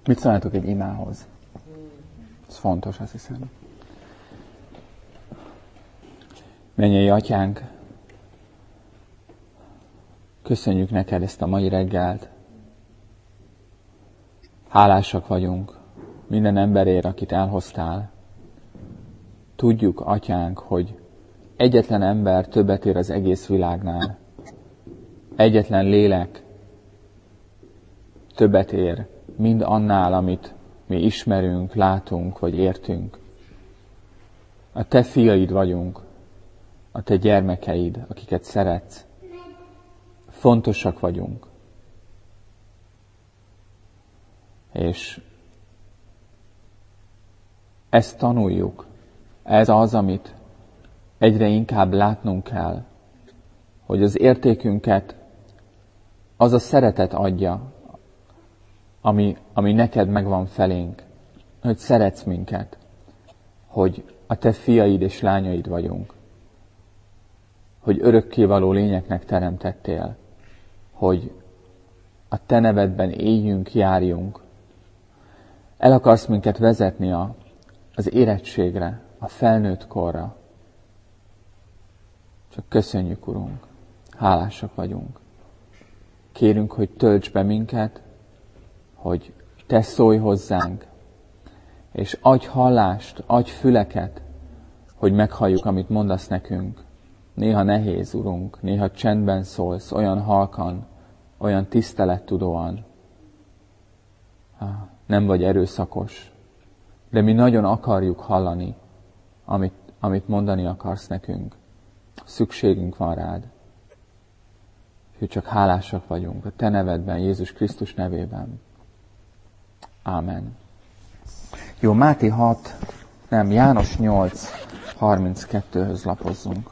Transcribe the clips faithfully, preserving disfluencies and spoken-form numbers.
Mit szólnátok egy imához? Ez fontos, azt hiszem. Mennyei Atyánk, köszönjük neked ezt a mai reggelt. Hálásak vagyunk minden emberért, akit elhoztál. Tudjuk, Atyánk, hogy egyetlen ember többet ér az egész világnál. Egyetlen lélek többet ér, mind annál, amit mi ismerünk, látunk, vagy értünk. A te fiaid vagyunk, a te gyermekeid, akiket szeretsz. Fontosak vagyunk. És ezt tanuljuk. Ez az, amit egyre inkább látnunk kell, hogy az értékünket az a szeretet adja, ami, ami neked megvan felénk, hogy szeretsz minket, hogy a te fiaid és lányaid vagyunk, hogy örökkévaló lényeknek teremtettél, hogy a te nevedben éljünk, járjunk. El akarsz minket vezetni a, az érettségre, a felnőtt korra. Csak köszönjük, Urunk, hálásak vagyunk. Kérünk, hogy tölts be minket, hogy te szólj hozzánk, és adj hallást, adj füleket, hogy meghalljuk, amit mondasz nekünk. Néha nehéz, Urunk, néha csendben szólsz, olyan halkan, olyan tisztelettudóan. Nem vagy erőszakos, de mi nagyon akarjuk hallani, amit, amit mondani akarsz nekünk. Szükségünk van rád. Hogy csak hálásak vagyunk a te nevedben, Jézus Krisztus nevében. Ámen. Jó, Máté hat, nem, János nyolc, harminckettőhöz lapozzunk.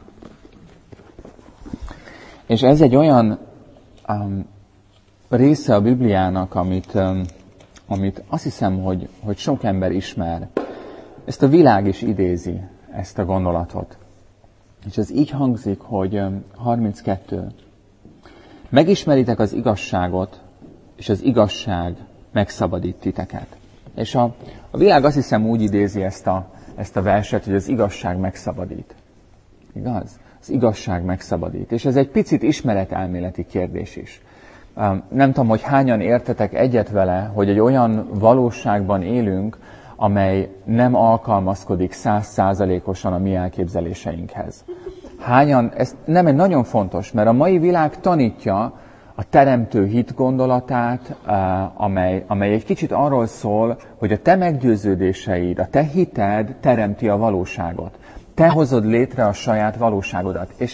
És ez egy olyan um, része a Bibliának, amit, um, amit azt hiszem, hogy, hogy sok ember ismer. Ezt a világ is idézi, ezt a gondolatot. És ez így hangzik, hogy um, harminckettő. Megismeritek az igazságot, és az igazság megszabadít titeket. És a, a világ azt hiszem úgy idézi ezt a, ezt a verset, hogy az igazság megszabadít. Igaz? Az igazság megszabadít. És ez egy picit ismeretelméleti kérdés is. Nem tudom, hogy hányan értetek egyet vele, hogy egy olyan valóságban élünk, amely nem alkalmazkodik száz százalékosan a mi elképzeléseinkhez. Hányan, ez nem egy nagyon fontos, mert a mai világ tanítja a teremtő hit gondolatát, amely, amely egy kicsit arról szól, hogy a te meggyőződéseid, a te hited teremti a valóságot. Te hozod létre a saját valóságodat. És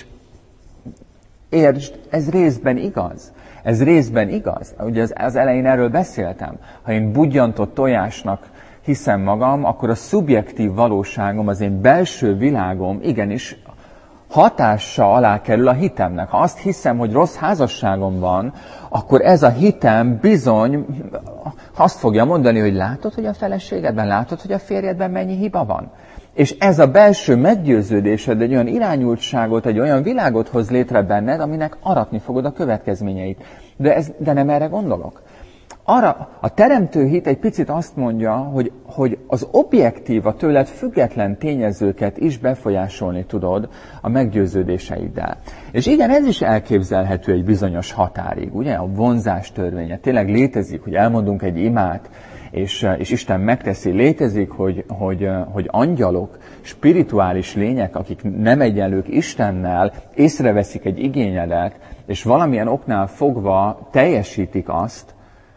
értsd, ez részben igaz. Ez részben igaz. Ugye az, az elején erről beszéltem. Ha én budjantott tojásnak hiszem magam, akkor a szubjektív valóságom, az én belső világom igenis hatása alá kerül a hitemnek. Ha azt hiszem, hogy rossz házasságom van, akkor ez a hitem bizony azt fogja mondani, hogy látod, hogy a feleségedben, látod, hogy a férjedben mennyi hiba van. És ez a belső meggyőződésed egy olyan irányultságot, egy olyan világot hoz létre benned, aminek aratni fogod a következményeit. De, ez, de nem erre gondolok. Arra, a teremtő hit egy picit azt mondja, hogy, hogy az objektív, a tőled független tényezőket is befolyásolni tudod a meggyőződéseiddel. És igen, ez is elképzelhető egy bizonyos határig, ugye? A vonzás törvénye tényleg létezik, hogy elmondunk egy imát, és, és Isten megteszi, létezik, hogy, hogy, hogy angyalok, spirituális lények, akik nem egyenlők Istennel, észreveszik egy igényedet, és valamilyen oknál fogva teljesítik azt.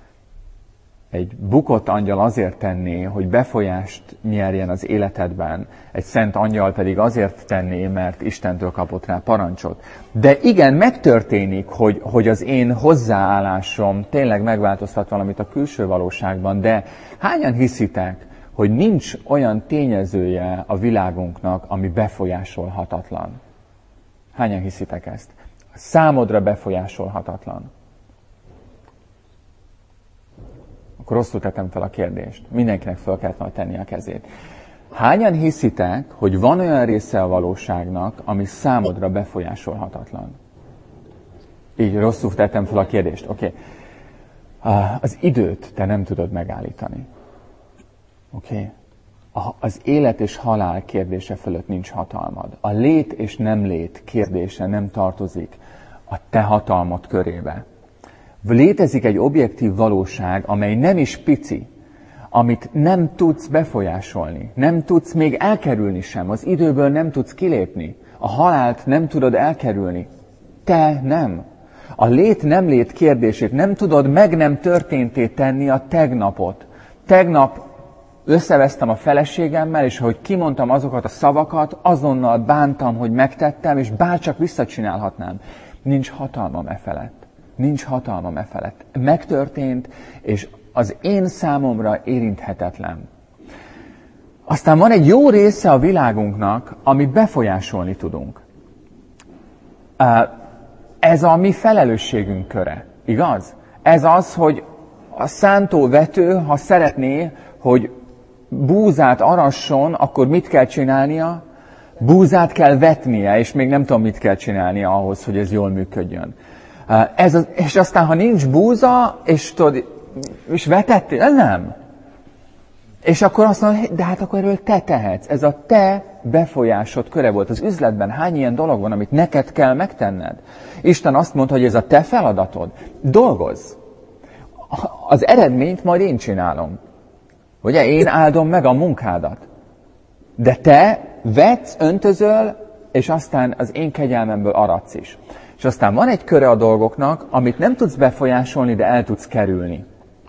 Egy bukott angyal azért tenné, hogy befolyást nyerjen az életedben, egy szent angyal pedig azért tenné, mert Istentől kapott rá parancsot. De igen, megtörténik, hogy, hogy az én hozzáállásom tényleg megváltoztat valamit a külső valóságban, de hányan hiszitek, hogy nincs olyan tényezője a világunknak, ami befolyásolhatatlan? Hányan hiszitek ezt? Számodra befolyásolhatatlan. Akkor rosszul tettem fel a kérdést. Mindenkinek fel kellett majd tenni a kezét. Hányan hiszitek, hogy van olyan része a valóságnak, ami számodra befolyásolhatatlan? Így rosszul tettem fel a kérdést. Oké. Okay. Az időt te nem tudod megállítani. Oké? Okay? Az élet és halál kérdése fölött nincs hatalmad. A lét és nem lét kérdése nem tartozik a te hatalmad körébe. Létezik egy objektív valóság, amely nem is pici, amit nem tudsz befolyásolni, nem tudsz még elkerülni sem, az időből nem tudsz kilépni, a halált nem tudod elkerülni. Te nem. A lét-nem lét kérdését nem tudod meg nem történté tenni a tegnapot. Tegnap összevesztem a feleségemmel, és ahogy kimondtam azokat a szavakat, azonnal bántam, hogy megtettem, és bárcsak visszacsinálhatnám. Nincs hatalmam e felett. Nincs hatalmam e felett. Megtörtént, és az én számomra érinthetetlen. Aztán van egy jó része a világunknak, amit befolyásolni tudunk. Ez a mi felelősségünk köre, igaz? Ez az, hogy a szántóvető, ha szeretné, hogy búzát arasson, akkor mit kell csinálnia? Búzát kell vetnie, és még nem tudom, mit kell csinálnia ahhoz, hogy ez jól működjön. Ez az, és aztán, ha nincs búza, és, tudod, és vetettél, nem. És akkor azt mondod, de hát akkor erről te tehetsz. Ez a te befolyásod köre volt. Az üzletben hány ilyen dolog van, amit neked kell megtenned? Isten azt mondta, hogy ez a te feladatod. Dolgozz. Az eredményt majd én csinálom. Ugye? Én áldom meg a munkádat. De te vetsz, öntözöl, és aztán az én kegyelmemből aradsz is. És aztán van egy köre a dolgoknak, amit nem tudsz befolyásolni, de el tudsz kerülni.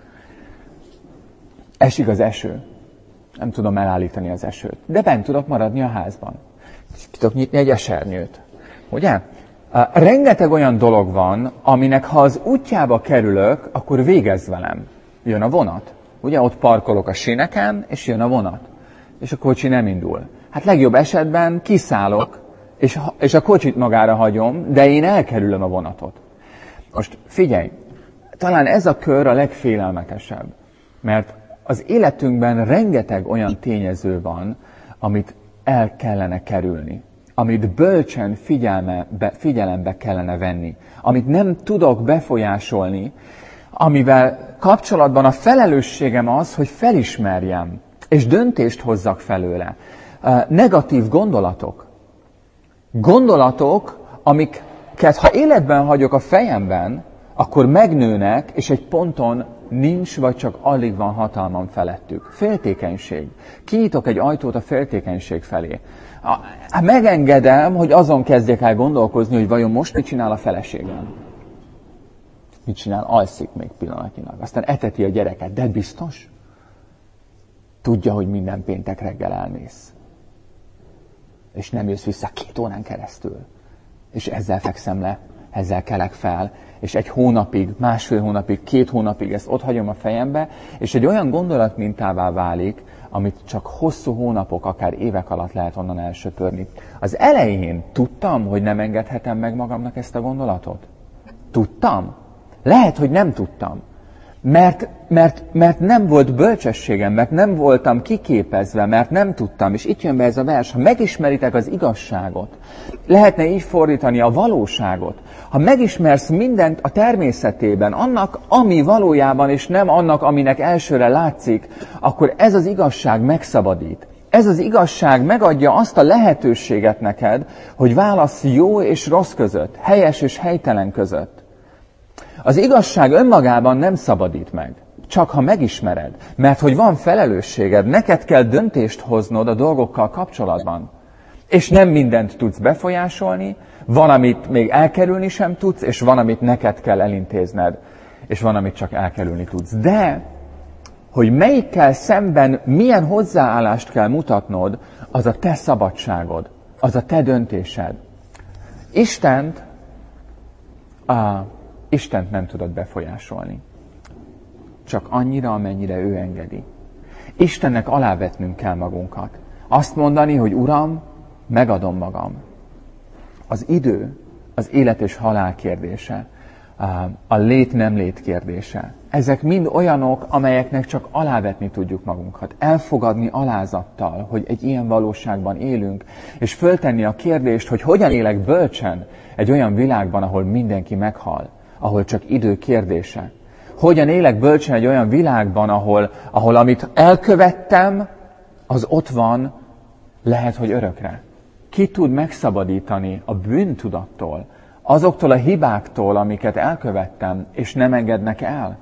Esik az eső. Nem tudom elállítani az esőt. De bent tudok maradni a házban. Ki tudok nyitni egy esernyőt. Ugye? Rengeteg olyan dolog van, aminek ha az útjába kerülök, akkor végezz velem. Jön a vonat. Ugye ott parkolok a síneken, és jön a vonat. És a kocsi nem indul. Hát legjobb esetben kiszállok, és, és a kocsit magára hagyom, de én elkerülöm a vonatot. Most figyelj, talán ez a kör a legfélelmetesebb. Mert az életünkben rengeteg olyan tényező van, amit el kellene kerülni. Amit bölcsen figyelme, be, figyelembe kellene venni. Amit nem tudok befolyásolni, amivel kapcsolatban a felelősségem az, hogy felismerjem, és döntést hozzak felőle. Uh, negatív gondolatok. Gondolatok, amiket ha életben hagyok a fejemben, akkor megnőnek, és egy ponton nincs, vagy csak alig van hatalmam felettük. Féltékenység. Kinyitok egy ajtót a féltékenység felé. A, megengedem, hogy azon kezdjek el gondolkozni, hogy vajon most mit csinál a feleségem. Mit csinál? Alszik még pillanatnyilag. Aztán eteti a gyereket. De biztos? Tudja, hogy minden péntek reggel elmész. És nem jössz vissza két órán keresztül. És ezzel fekszem le, ezzel kelek fel, és egy hónapig, másfél hónapig, két hónapig ezt ott hagyom a fejembe, és egy olyan gondolatmintává válik, amit csak hosszú hónapok, akár évek alatt lehet onnan elsöpörni. Az elején tudtam, hogy nem engedhetem meg magamnak ezt a gondolatot? Tudtam? Lehet, hogy nem tudtam. Mert, mert, mert nem volt bölcsességem, mert nem voltam kiképezve, mert nem tudtam. És itt jön be ez a vers, ha megismeritek az igazságot, lehetne így fordítani a valóságot. Ha megismersz mindent a természetében, annak, ami valójában, és nem annak, aminek elsőre látszik, akkor ez az igazság megszabadít. Ez az igazság megadja azt a lehetőséget neked, hogy válasz jó és rossz között, helyes és helytelen között. Az igazság önmagában nem szabadít meg, csak ha megismered, mert hogy van felelősséged, neked kell döntést hoznod a dolgokkal kapcsolatban. És nem mindent tudsz befolyásolni, van, amit még elkerülni sem tudsz, és van, amit neked kell elintézned, és van, amit csak elkerülni tudsz. De, hogy melyikkel szemben milyen hozzáállást kell mutatnod, az a te szabadságod, az a te döntésed. Istent, a Istent nem tudod befolyásolni. Csak annyira, amennyire ő engedi. Istennek alávetnünk kell magunkat. Azt mondani, hogy Uram, megadom magam. Az idő, az élet és halál kérdése, a lét-nem lét kérdése. Ezek mind olyanok, amelyeknek csak alávetni tudjuk magunkat. Elfogadni alázattal, hogy egy ilyen valóságban élünk, és föltenni a kérdést, hogy hogyan élek bölcsen egy olyan világban, ahol mindenki meghal, ahol csak idő kérdése. hogyan élek bölcsen egy olyan világban, ahol, ahol amit elkövettem, az ott van, lehet, hogy örökre. Ki tud megszabadítani a bűntudattól, azoktól a hibáktól, amiket elkövettem, és nem engednek el?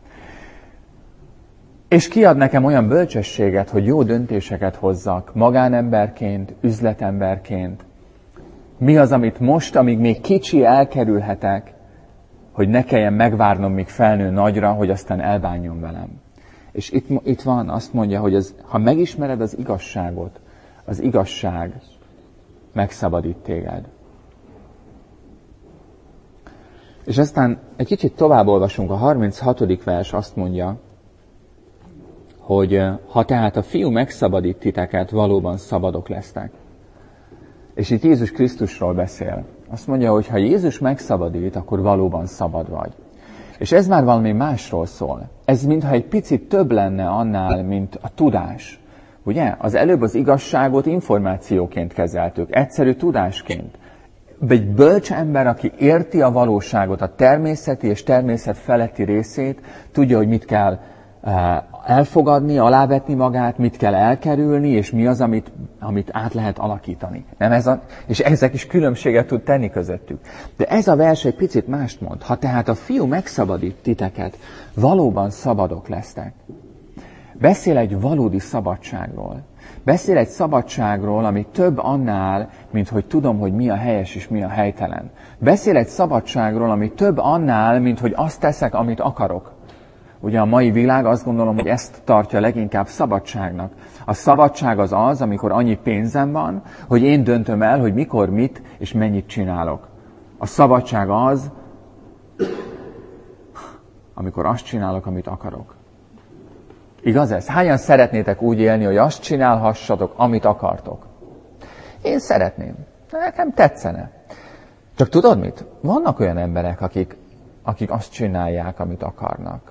És ki ad nekem olyan bölcsességet, hogy jó döntéseket hozzak magánemberként, üzletemberként? Mi az, amit most, amíg még kicsi, elkerülhetek, hogy ne kelljen megvárnom, míg felnő nagyra, hogy aztán elbánjon velem. És itt, itt van, azt mondja, hogy az, ha megismered az igazságot, az igazság megszabadít téged. És aztán egy kicsit tovább olvasunk, a harminchatodik vers azt mondja, hogy ha tehát a Fiú megszabadít titeket, valóban szabadok lesztek. És itt Jézus Krisztusról beszél. Azt mondja, hogy ha Jézus megszabadít, akkor valóban szabad vagy. És ez már valami másról szól. Ez mintha egy picit több lenne annál, mint a tudás. Ugye? Az előbb az igazságot információként kezeltük, egyszerű tudásként. Egy bölcs ember, aki érti a valóságot, a természeti és természet feletti részét, tudja, hogy mit kell elfogadni, alávetni magát, mit kell elkerülni, és mi az, amit, amit át lehet alakítani. Nem ez a, és ezek is különbséget tud tenni közöttük. De ez a vers egy picit mást mond. Ha tehát a Fiú megszabadít titeket, valóban szabadok lesztek. Beszél egy valódi szabadságról. Beszél egy szabadságról, ami több annál, mint hogy tudom, hogy mi a helyes és mi a helytelen. Beszél egy szabadságról, ami több annál, mint hogy azt teszek, amit akarok. Ugye a mai világ azt gondolom, hogy ezt tartja leginkább szabadságnak. A szabadság az az, amikor annyi pénzem van, hogy én döntöm el, hogy mikor, mit és mennyit csinálok. A szabadság az, amikor azt csinálok, amit akarok. Igaz ez? Hányan szeretnétek úgy élni, hogy azt csinálhassatok, amit akartok? Én szeretném. Nekem tetszene. Csak tudod mit? Vannak olyan emberek, akik, akik azt csinálják, amit akarnak.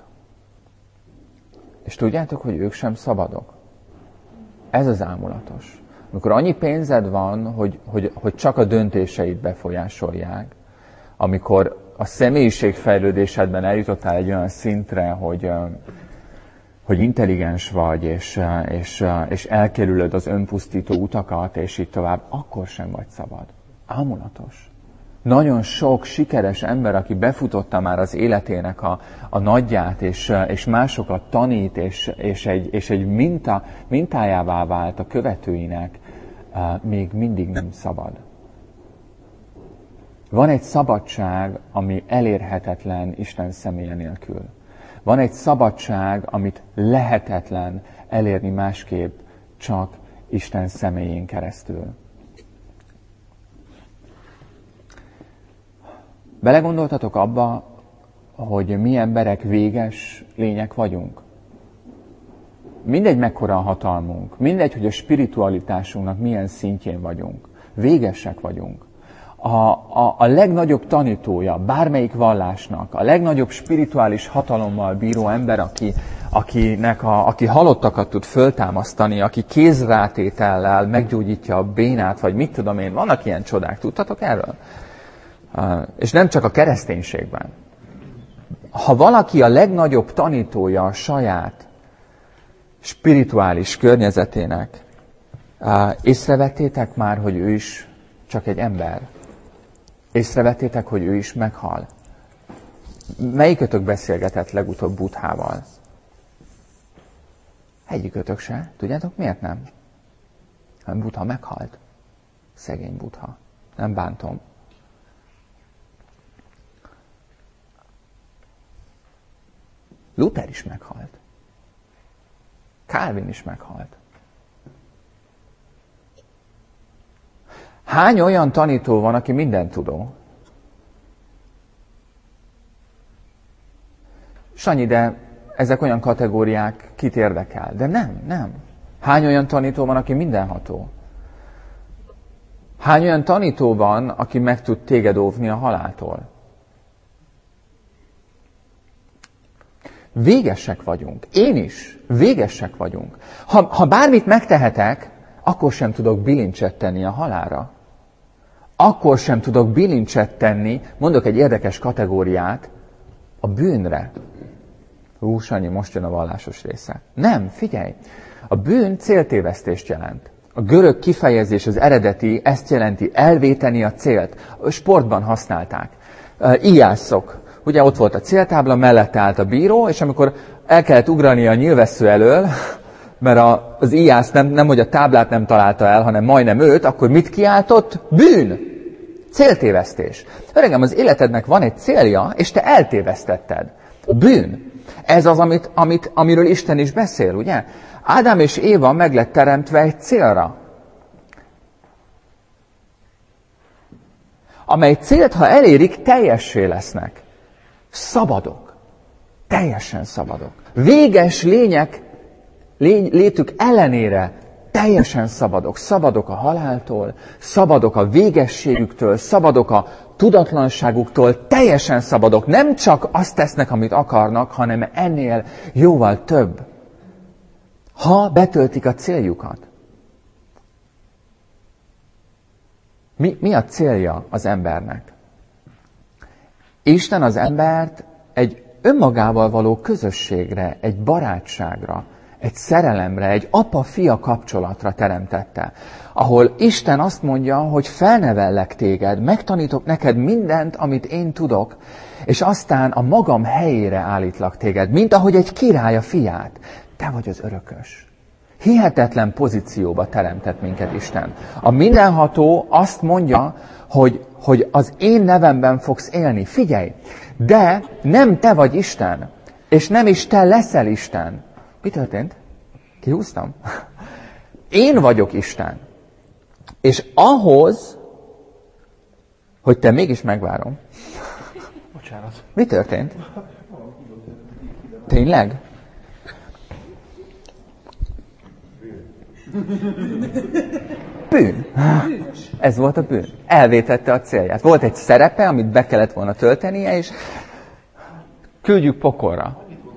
És tudjátok, hogy ők sem szabadok? Ez az ámulatos. Amikor annyi pénzed van, hogy, hogy, hogy csak a döntéseid befolyásolják, amikor a személyiségfejlődésedben eljutottál egy olyan szintre, hogy, hogy intelligens vagy, és, és, és elkerülöd az önpusztító utakat, és így tovább, akkor sem vagy szabad. Ámulatos. Nagyon sok sikeres ember, aki befutotta már az életének a, a nagyját, és, és másokat tanít, és, és egy, és egy minta, mintájává vált a követőinek, még mindig nem szabad. Van egy szabadság, ami elérhetetlen Isten személye nélkül. Van egy szabadság, amit lehetetlen elérni másképp, csak Isten személyén keresztül. Belegondoltatok abba, hogy mi emberek véges lények vagyunk? Mindegy, mekkora a hatalmunk, mindegy, hogy a spiritualitásunknak milyen szintjén vagyunk. Végesek vagyunk. A, a, a legnagyobb tanítója bármelyik vallásnak, a legnagyobb spirituális hatalommal bíró ember, aki, akinek a, aki halottakat tud föltámasztani, aki kézrátétellel meggyógyítja a bénát, vagy mit tudom én, vannak ilyen csodák, tudtatok erről? Uh, és nem csak a kereszténységben. Ha valaki a legnagyobb tanítója a saját spirituális környezetének, uh, észrevettétek már, hogy ő is csak egy ember? Észrevettétek, hogy ő is meghal? Melyikötök beszélgetett legutóbb Buddhával? Egyikötök se. Tudjátok, miért nem? Hanem Buddha meghalt. Szegény Buddha. Nem bántom. Luther is meghalt. Calvin is meghalt. Hány olyan tanító van, aki mindent tudó? Sanyi, de ezek olyan kategóriák, kit érdekel? De nem, nem. Hány olyan tanító van, aki mindenható? Hány olyan tanító van, aki meg tud téged óvni a haláltól? Végesek vagyunk. Én is. Végesek vagyunk. Ha, ha bármit megtehetek, akkor sem tudok bilincset tenni a halálra. Akkor sem tudok bilincset tenni, mondok egy érdekes kategóriát, a bűnre. Hú, Sanyi, most jön a vallásos része. Nem, figyelj! A bűn céltévesztést jelent. A görög kifejezés, az eredeti, ezt jelenti, elvéteni a célt. A sportban használták. Íjászok. Ugye ott volt a céltábla, mellette állt a bíró, és amikor el kellett ugrani a nyilvessző elől, mert a, az íjász nem, nem, hogy a táblát nem találta el, hanem majdnem őt, akkor mit kiáltott? Bűn! Céltévesztés. Öregem, az életednek van egy célja, és te eltévesztetted. Bűn. Ez az, amit, amit, amiről Isten is beszél, ugye? Ádám és Éva meg lett teremtve egy célra. Amely célt, ha elérik, teljessé lesznek. Szabadok. Teljesen szabadok. Véges lények, lény, létük ellenére teljesen szabadok. Szabadok a haláltól, szabadok a végességüktől, szabadok a tudatlanságuktól, teljesen szabadok. Nem csak azt tesznek, amit akarnak, hanem ennél jóval több. Ha betöltik a céljukat. Mi, mi a célja az embernek? Isten az embert egy önmagával való közösségre, egy barátságra, egy szerelemre, egy apa-fia kapcsolatra teremtette. Ahol Isten azt mondja, hogy felnevellek téged, megtanítok neked mindent, amit én tudok, és aztán a magam helyére állítlak téged, mint ahogy egy király a fiát. Te vagy az örökös. Hihetetlen pozícióba teremtett minket Isten. A mindenható azt mondja, hogy, hogy az én nevemben fogsz élni. Figyelj, de nem te vagy Isten, és nem is te leszel Isten. Mi történt? Kihúztam? Én vagyok Isten. És ahhoz, hogy te mégis megvárom. Bocsánat. Mi történt? Tényleg? Bűn. Ez volt a bűn. Elvétette a célját. Volt egy szerepe, amit be kellett volna töltenie, és küldjük pokolra.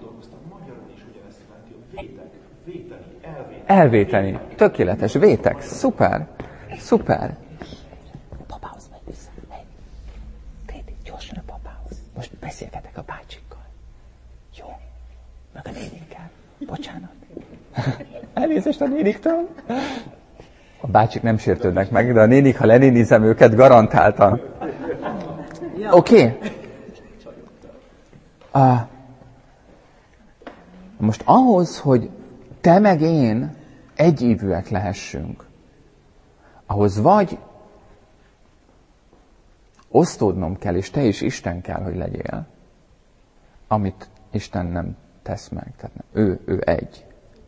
Elvéteni. Tökéletes. Vétek. Szuper. Szuper. Papához megy vissza. Hey. Téti, gyorsan a papához. Most beszélgetek a bácsikkal. Jó. Meg a nénikkel. Bocsánat. Elnézést a néniktől. A bácsik nem sértődnek meg, de a nénik, ha lenénizem őket, garantáltan. Oké. Okay. Uh, most ahhoz, hogy te meg én egyívűek lehessünk, ahhoz vagy osztódnom kell, és te is Isten kell, hogy legyél, amit Isten nem tesz meg. Tehát nem. Ő, ő egy.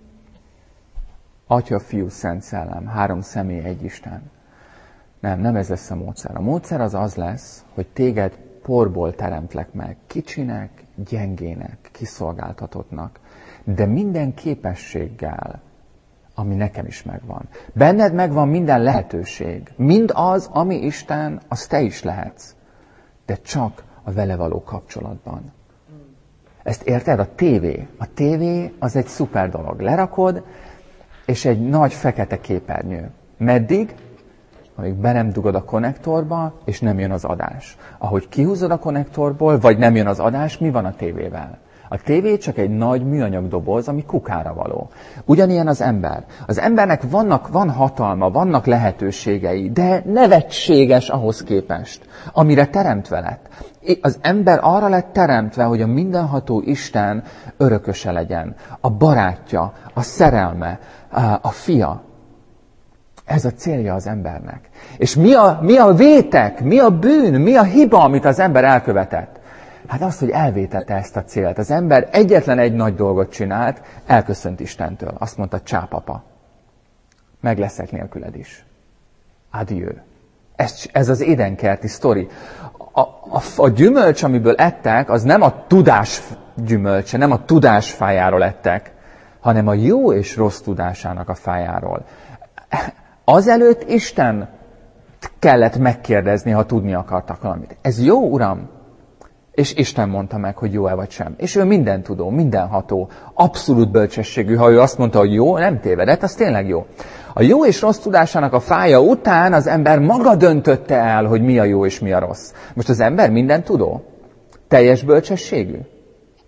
Atya, Fiú, Szent Szellem, három személy, egy Isten. Nem, nem ez lesz a módszer. A módszer az az lesz, hogy téged porból teremtlek meg, kicsinek, gyengének, kiszolgáltatottnak, de minden képességgel, ami nekem is megvan. Benned megvan minden lehetőség. Mind az, ami Isten, az te is lehetsz. De csak a vele való kapcsolatban. Ezt érted? A tévé. A tévé az egy szuper dolog. Lerakod, és egy nagy fekete képernyő. Meddig? Amíg be nem dugod a konnektorba, és nem jön az adás. Ahogy kihúzod a konnektorból, vagy nem jön az adás, mi van a tévével? A tévé csak egy nagy műanyag doboz, ami kukára való. Ugyanilyen az ember. Az embernek vannak, van hatalma, vannak lehetőségei, de nevetséges ahhoz képest, amire teremtve lett. Az ember arra lett teremtve, hogy a mindenható Isten örököse legyen. A barátja, a szerelme, a fia. Ez a célja az embernek. És mi a, mi a vétek, mi a bűn, mi a hiba, amit az ember elkövetett? Hát az, hogy elvétette ezt a célt. Az ember egyetlen egy nagy dolgot csinált, elköszönt Istentől. Azt mondta, csápapa, meg leszek nélküled is. Adieu. Ez, ez az édenkerti sztori. A, a, a gyümölcs, amiből ettek, az nem a tudás gyümölcse, nem a tudás fájáról ettek, hanem a jó és rossz tudásának a fájáról. Azelőtt Isten kellett megkérdezni, ha tudni akartak valamit. Ez jó, Uram? És Isten mondta meg, hogy jó-e vagy sem. És ő mindentudó, mindenható, abszolút bölcsességű. Ha ő azt mondta, hogy jó, nem tévedett, az tényleg jó. A jó és rossz tudásának a fája után az ember maga döntötte el, hogy mi a jó és mi a rossz. Most az ember mindentudó? Teljes bölcsességű?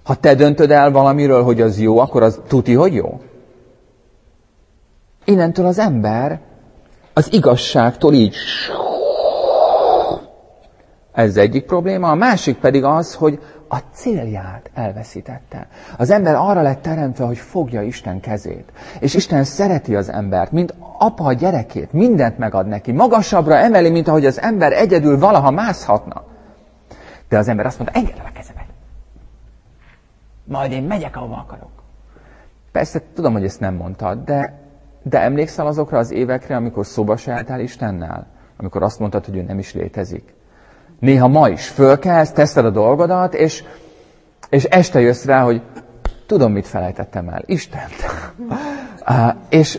Ha te döntöd el valamiről, hogy az jó, akkor az tuti, hogy jó. Innentől az ember az igazságtól így... Ez egyik probléma. A másik pedig az, hogy a célját elveszítette. Az ember arra lett teremtve, hogy fogja Isten kezét. És Isten szereti az embert, mint apa a gyerekét. Mindent megad neki. Magasabbra emeli, mint ahogy az ember egyedül valaha mászhatna. De az ember azt mondta, engedd el a kezemet. Majd én megyek, ahova akarok. Persze, tudom, hogy ezt nem mondtad, de, de emlékszel azokra az évekre, amikor szóba se álltál Istennel? Amikor azt mondtad, hogy ő nem is létezik? Néha ma is fölkelsz, teszed a dolgodat, és, és este jössz rá, hogy tudom, mit felejtettem el. Istent. uh, és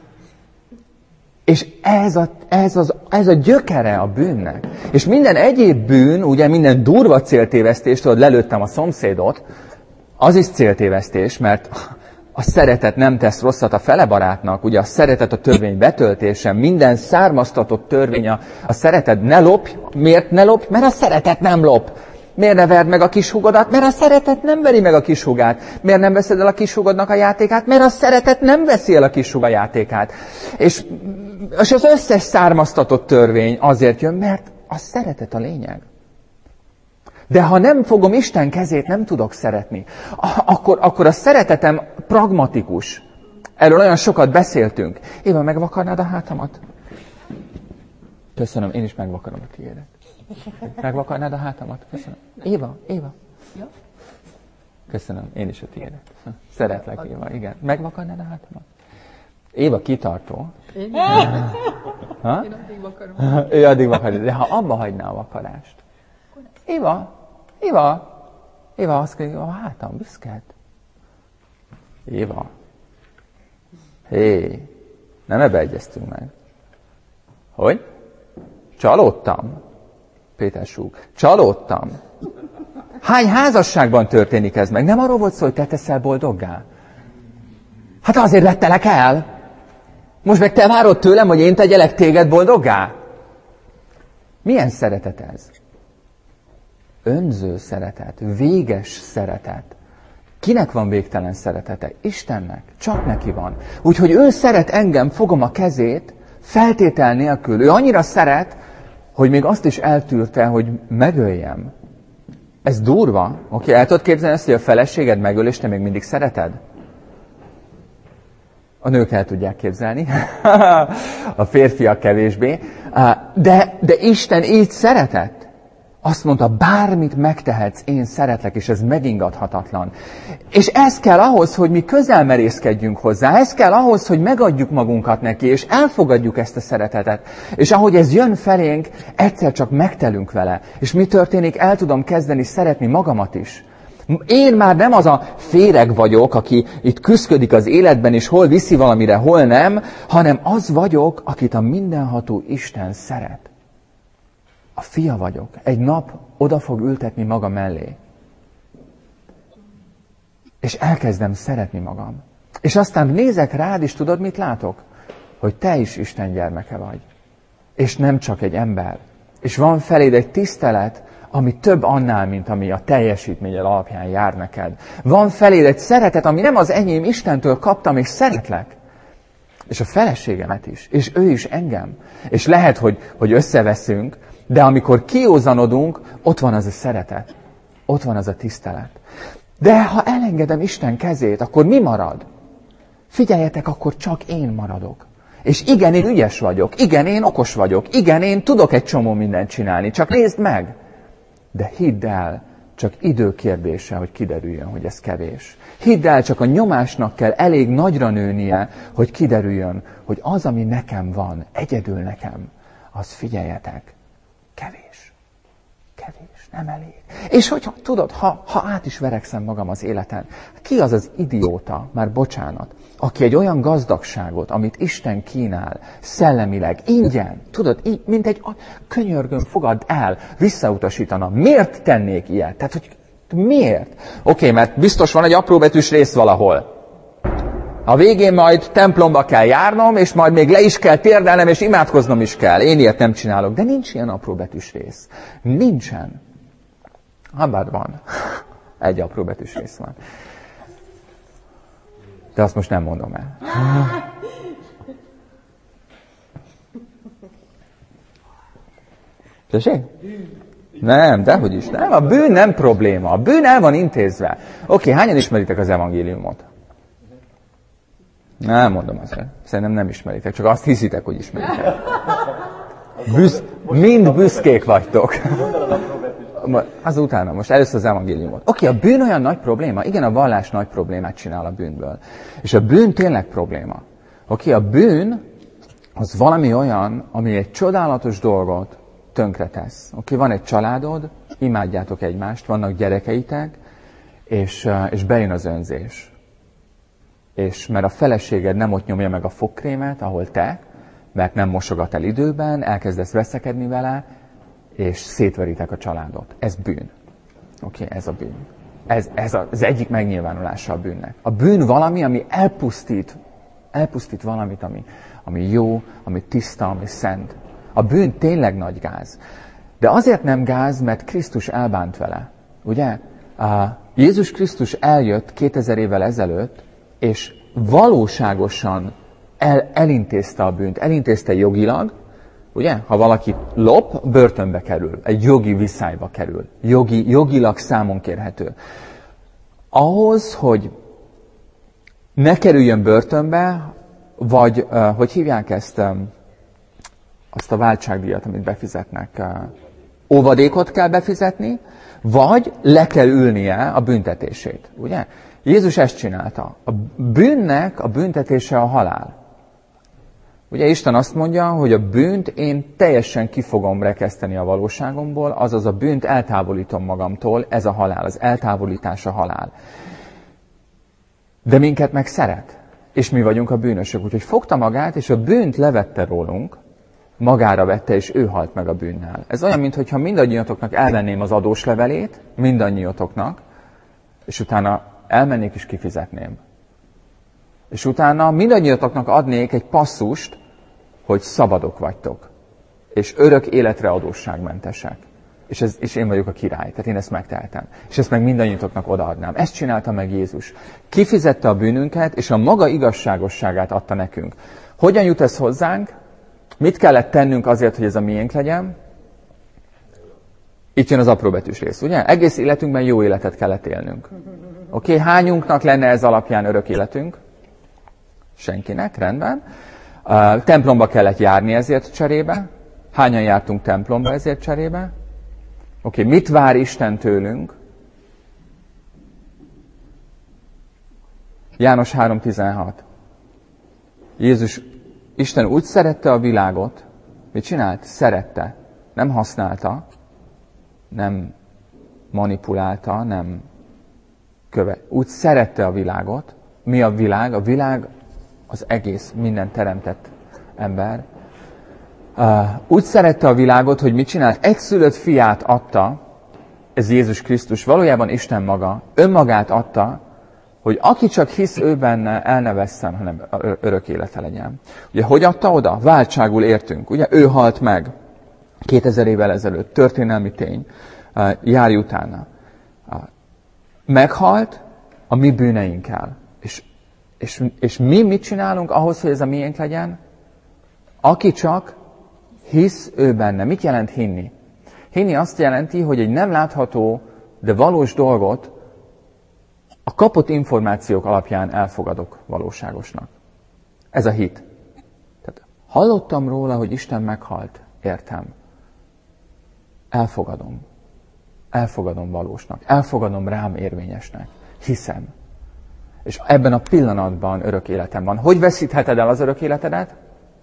és ez, a, ez, az, ez a gyökere a bűnnek. És minden egyéb bűn, ugye minden durva céltévesztés, tudod, lelőttem a szomszédot, az is céltévesztés, mert a szeretet nem tesz rosszat a fele barátnak, ugye a szeretet a törvény betöltése, minden származtatott törvény a, a szeretet ne lopj. Miért ne lopj? Mert a szeretet nem lop. Miért ne verd meg a kishúgodat? Mert a szeretet nem veri meg a kishúgát. Miért nem veszed el a kishúgodnak a játékát? Mert a szeretet nem veszi el a kishúg a játékát. És, és az összes származtatott törvény azért jön, mert a szeretet a lényeg. De ha nem fogom Isten kezét, nem tudok szeretni. Akkor, akkor a szeretetem pragmatikus. Erről olyan sokat beszéltünk. Éva, megvakarnád a hátamat? Köszönöm, én is megvakarom a tiédet. Megvakarnád a hátamat? Köszönöm. Éva, Éva. Köszönöm, én is a tiédet. Szeretlek, Éva, igen. Megvakarnád a hátamat? Éva kitartó. Én, ha? én addig vakarom. Ő addig vakarja, de ha abba hagyná a vakarást. Éva, Éva, Éva, azt kell, a hátam, büszked. Éva. Hé, nem ebbe egyeztünk meg. Hogy? Csalódtam. Péter súg. Csalódtam. Hány házasságban történik ez meg? Nem arról volt szó, hogy te teszel boldoggá? Hát azért lettelek el. Most meg te várod tőlem, hogy én tegyelek téged boldoggá? Milyen szeretet ez? Önző szeretet, véges szeretet. Kinek van végtelen szeretete? Istennek. Csak neki van. Úgyhogy ő szeret engem, fogom a kezét, feltétel nélkül. Ő annyira szeret, hogy még azt is eltűrte, hogy megöljem. Ez durva. Oké, el tudod képzelni ezt, hogy a feleséged megöl, és te még mindig szereted? A nők el tudják képzelni. A férfiak kevésbé. De, de Isten így szeretett. Azt mondta, bármit megtehetsz, én szeretlek, és ez megingathatatlan. És ez kell ahhoz, hogy mi közelmerészkedjünk hozzá, ez kell ahhoz, hogy megadjuk magunkat neki, és elfogadjuk ezt a szeretetet. És ahogy ez jön felénk, egyszer csak megtelünk vele. És mi történik? El tudom kezdeni szeretni magamat is. Én már nem az a féreg vagyok, aki itt küszködik az életben, és hol viszi valamire, hol nem, hanem az vagyok, akit a mindenható Isten szeret. A fia vagyok. Egy nap oda fog ültetni maga mellé. És elkezdem szeretni magam. És aztán nézek rád, és tudod, mit látok? Hogy te is Isten gyermeke vagy. És nem csak egy ember. És van feléd egy tisztelet, ami több annál, mint ami a teljesítményed alapján jár neked. Van feléd egy szeretet, ami nem az enyém, Istentől kaptam, és szeretlek. És a feleségemet is. És ő is engem. És lehet, hogy, hogy összeveszünk, de amikor kiózanodunk, ott van az a szeretet. Ott van az a tisztelet. De ha elengedem Isten kezét, akkor mi marad? Figyeljetek, akkor csak én maradok. És igen, én ügyes vagyok. Igen, én okos vagyok. Igen, én tudok egy csomó mindent csinálni. Csak nézd meg! De hidd el, csak idő kérdése, hogy kiderüljön, hogy ez kevés. Hidd el, csak a nyomásnak kell elég nagyra nőnie, hogy kiderüljön, hogy az, ami nekem van, egyedül nekem, az figyeljetek, kevés. Kevés, nem elég. És hogyha tudod, ha, ha át is verekszem magam az életen, ki az az idióta, már bocsánat, aki egy olyan gazdagságot, amit Isten kínál, szellemileg, ingyen, tudod, így, mint egy könyörgöm, fogadd el, visszautasítana. Miért tennék ilyet? Tehát, hogy miért? Oké, okay, mert biztos van egy apróbetűs rész valahol. A végén majd templomba kell járnom, és majd még le is kell térdelnem, és imádkoznom is kell. Én ilyet nem csinálok. De nincs ilyen apróbetűs rész. Nincsen. Habár van. Egy apró betűs rész van. De azt most nem mondom el. Tessék? Nem, dehogy is. Nem, a bűn nem probléma. A bűn el van intézve. Oké, hányan ismeritek az evangéliumot? Nem mondom azért. Szerintem nem ismeritek, csak azt hiszitek, hogy ismeritek. Büsz, mind büszkék vagytok. Azután, most először az evangéliumot. Oké, a bűn olyan nagy probléma? Igen, a vallás nagy problémát csinál a bűnből. És a bűn tényleg probléma. Oké, a bűn az valami olyan, ami egy csodálatos dolgot tönkretesz. Oké, van egy családod, imádjátok egymást, vannak gyerekeitek, és, és bejön az önzés. És mert a feleséged nem ott nyomja meg a fogkrémet, ahol te, mert nem mosogat el időben, elkezdesz veszekedni vele, és szétveritek a családot. Ez bűn. Oké, ez a bűn. Ez, ez az egyik megnyilvánulása a bűnnek. A bűn valami, ami elpusztít, elpusztít valamit, ami, ami jó, ami tiszta, ami szent. A bűn tényleg nagy gáz. De azért nem gáz, mert Krisztus elbánt vele. Ugye? Jézus Krisztus eljött kétezer évvel ezelőtt, és valóságosan el, elintézte a bűnt. Elintézte jogilag, ugye? Ha valaki lop, börtönbe kerül, egy jogi viszályba kerül. Jogi, jogilag számon kérhető. Ahhoz, hogy ne kerüljön börtönbe, vagy, uh, hogy hívják ezt, um, azt a váltságdíjat, amit befizetnek, uh, óvadékot kell befizetni, vagy le kell ülnie a büntetését, ugye? Jézus ezt csinálta. A bűnnek a büntetése a halál. Ugye Isten azt mondja, hogy a bűnt én teljesen ki fogom rekeszteni a valóságomból, azaz a bűnt eltávolítom magamtól, ez a halál, az eltávolítás a halál. De minket meg szeret, és mi vagyunk a bűnösök. Úgyhogy fogta magát, és a bűnt levette rólunk, magára vette, és ő halt meg a bűnnel. Ez olyan, mintha mindannyiatoknak elvenném az adóslevelét, mindannyiatoknak, és utána elmennék és kifizetném. És utána mindannyiatoknak adnék egy passzust, hogy szabadok vagytok. És örök életre adósságmentesek. És, ez, és én vagyok a király, tehát én ezt megtehetem. És ezt meg mindannyiatoknak odaadnám. Ezt csinálta meg Jézus. Kifizette a bűnünket, és a maga igazságosságát adta nekünk. Hogyan jut ez hozzánk? Mit kellett tennünk azért, hogy ez a miénk legyen? Itt jön az apróbetűs rész, ugye? Egész életünkben jó életet kellett élnünk. Oké, okay, hányunknak lenne ez alapján örök életünk? Senkinek, rendben. Uh, templomba kellett járni ezért cserébe. Hányan jártunk templomba ezért cserébe? Oké, okay, mit vár Isten tőlünk? János három tizenhat. Jézus, Isten úgy szerette a világot, mit csinált? Szerette. Nem használta, nem manipulálta, nem köve. Úgy szerette a világot. Mi a világ? A világ az egész, minden teremtett ember. Uh, úgy szerette a világot, hogy mit csinált? Egyszülött fiát adta, ez Jézus Krisztus, valójában Isten maga, önmagát adta, hogy aki csak hisz ő benne, el ne vesszen, hanem örök élete legyen. Ugye, hogy adta oda? Váltságul értünk. Ugye, ő halt meg kétezer évvel ezelőtt, történelmi tény, uh, járj utána. Uh, meghalt a mi bűneinkkel. És, és, és mi mit csinálunk ahhoz, hogy ez a miénk legyen? Aki csak hisz ő benne. Mit jelent hinni? Hinni azt jelenti, hogy egy nem látható, de valós dolgot a kapott információk alapján elfogadok valóságosnak. Ez a hit. Tehát hallottam róla, hogy Isten meghalt. Értem. Elfogadom. Elfogadom valósnak. Elfogadom rám érvényesnek. Hiszem. És ebben a pillanatban örök életem van. Hogy veszítheted el az örök életedet?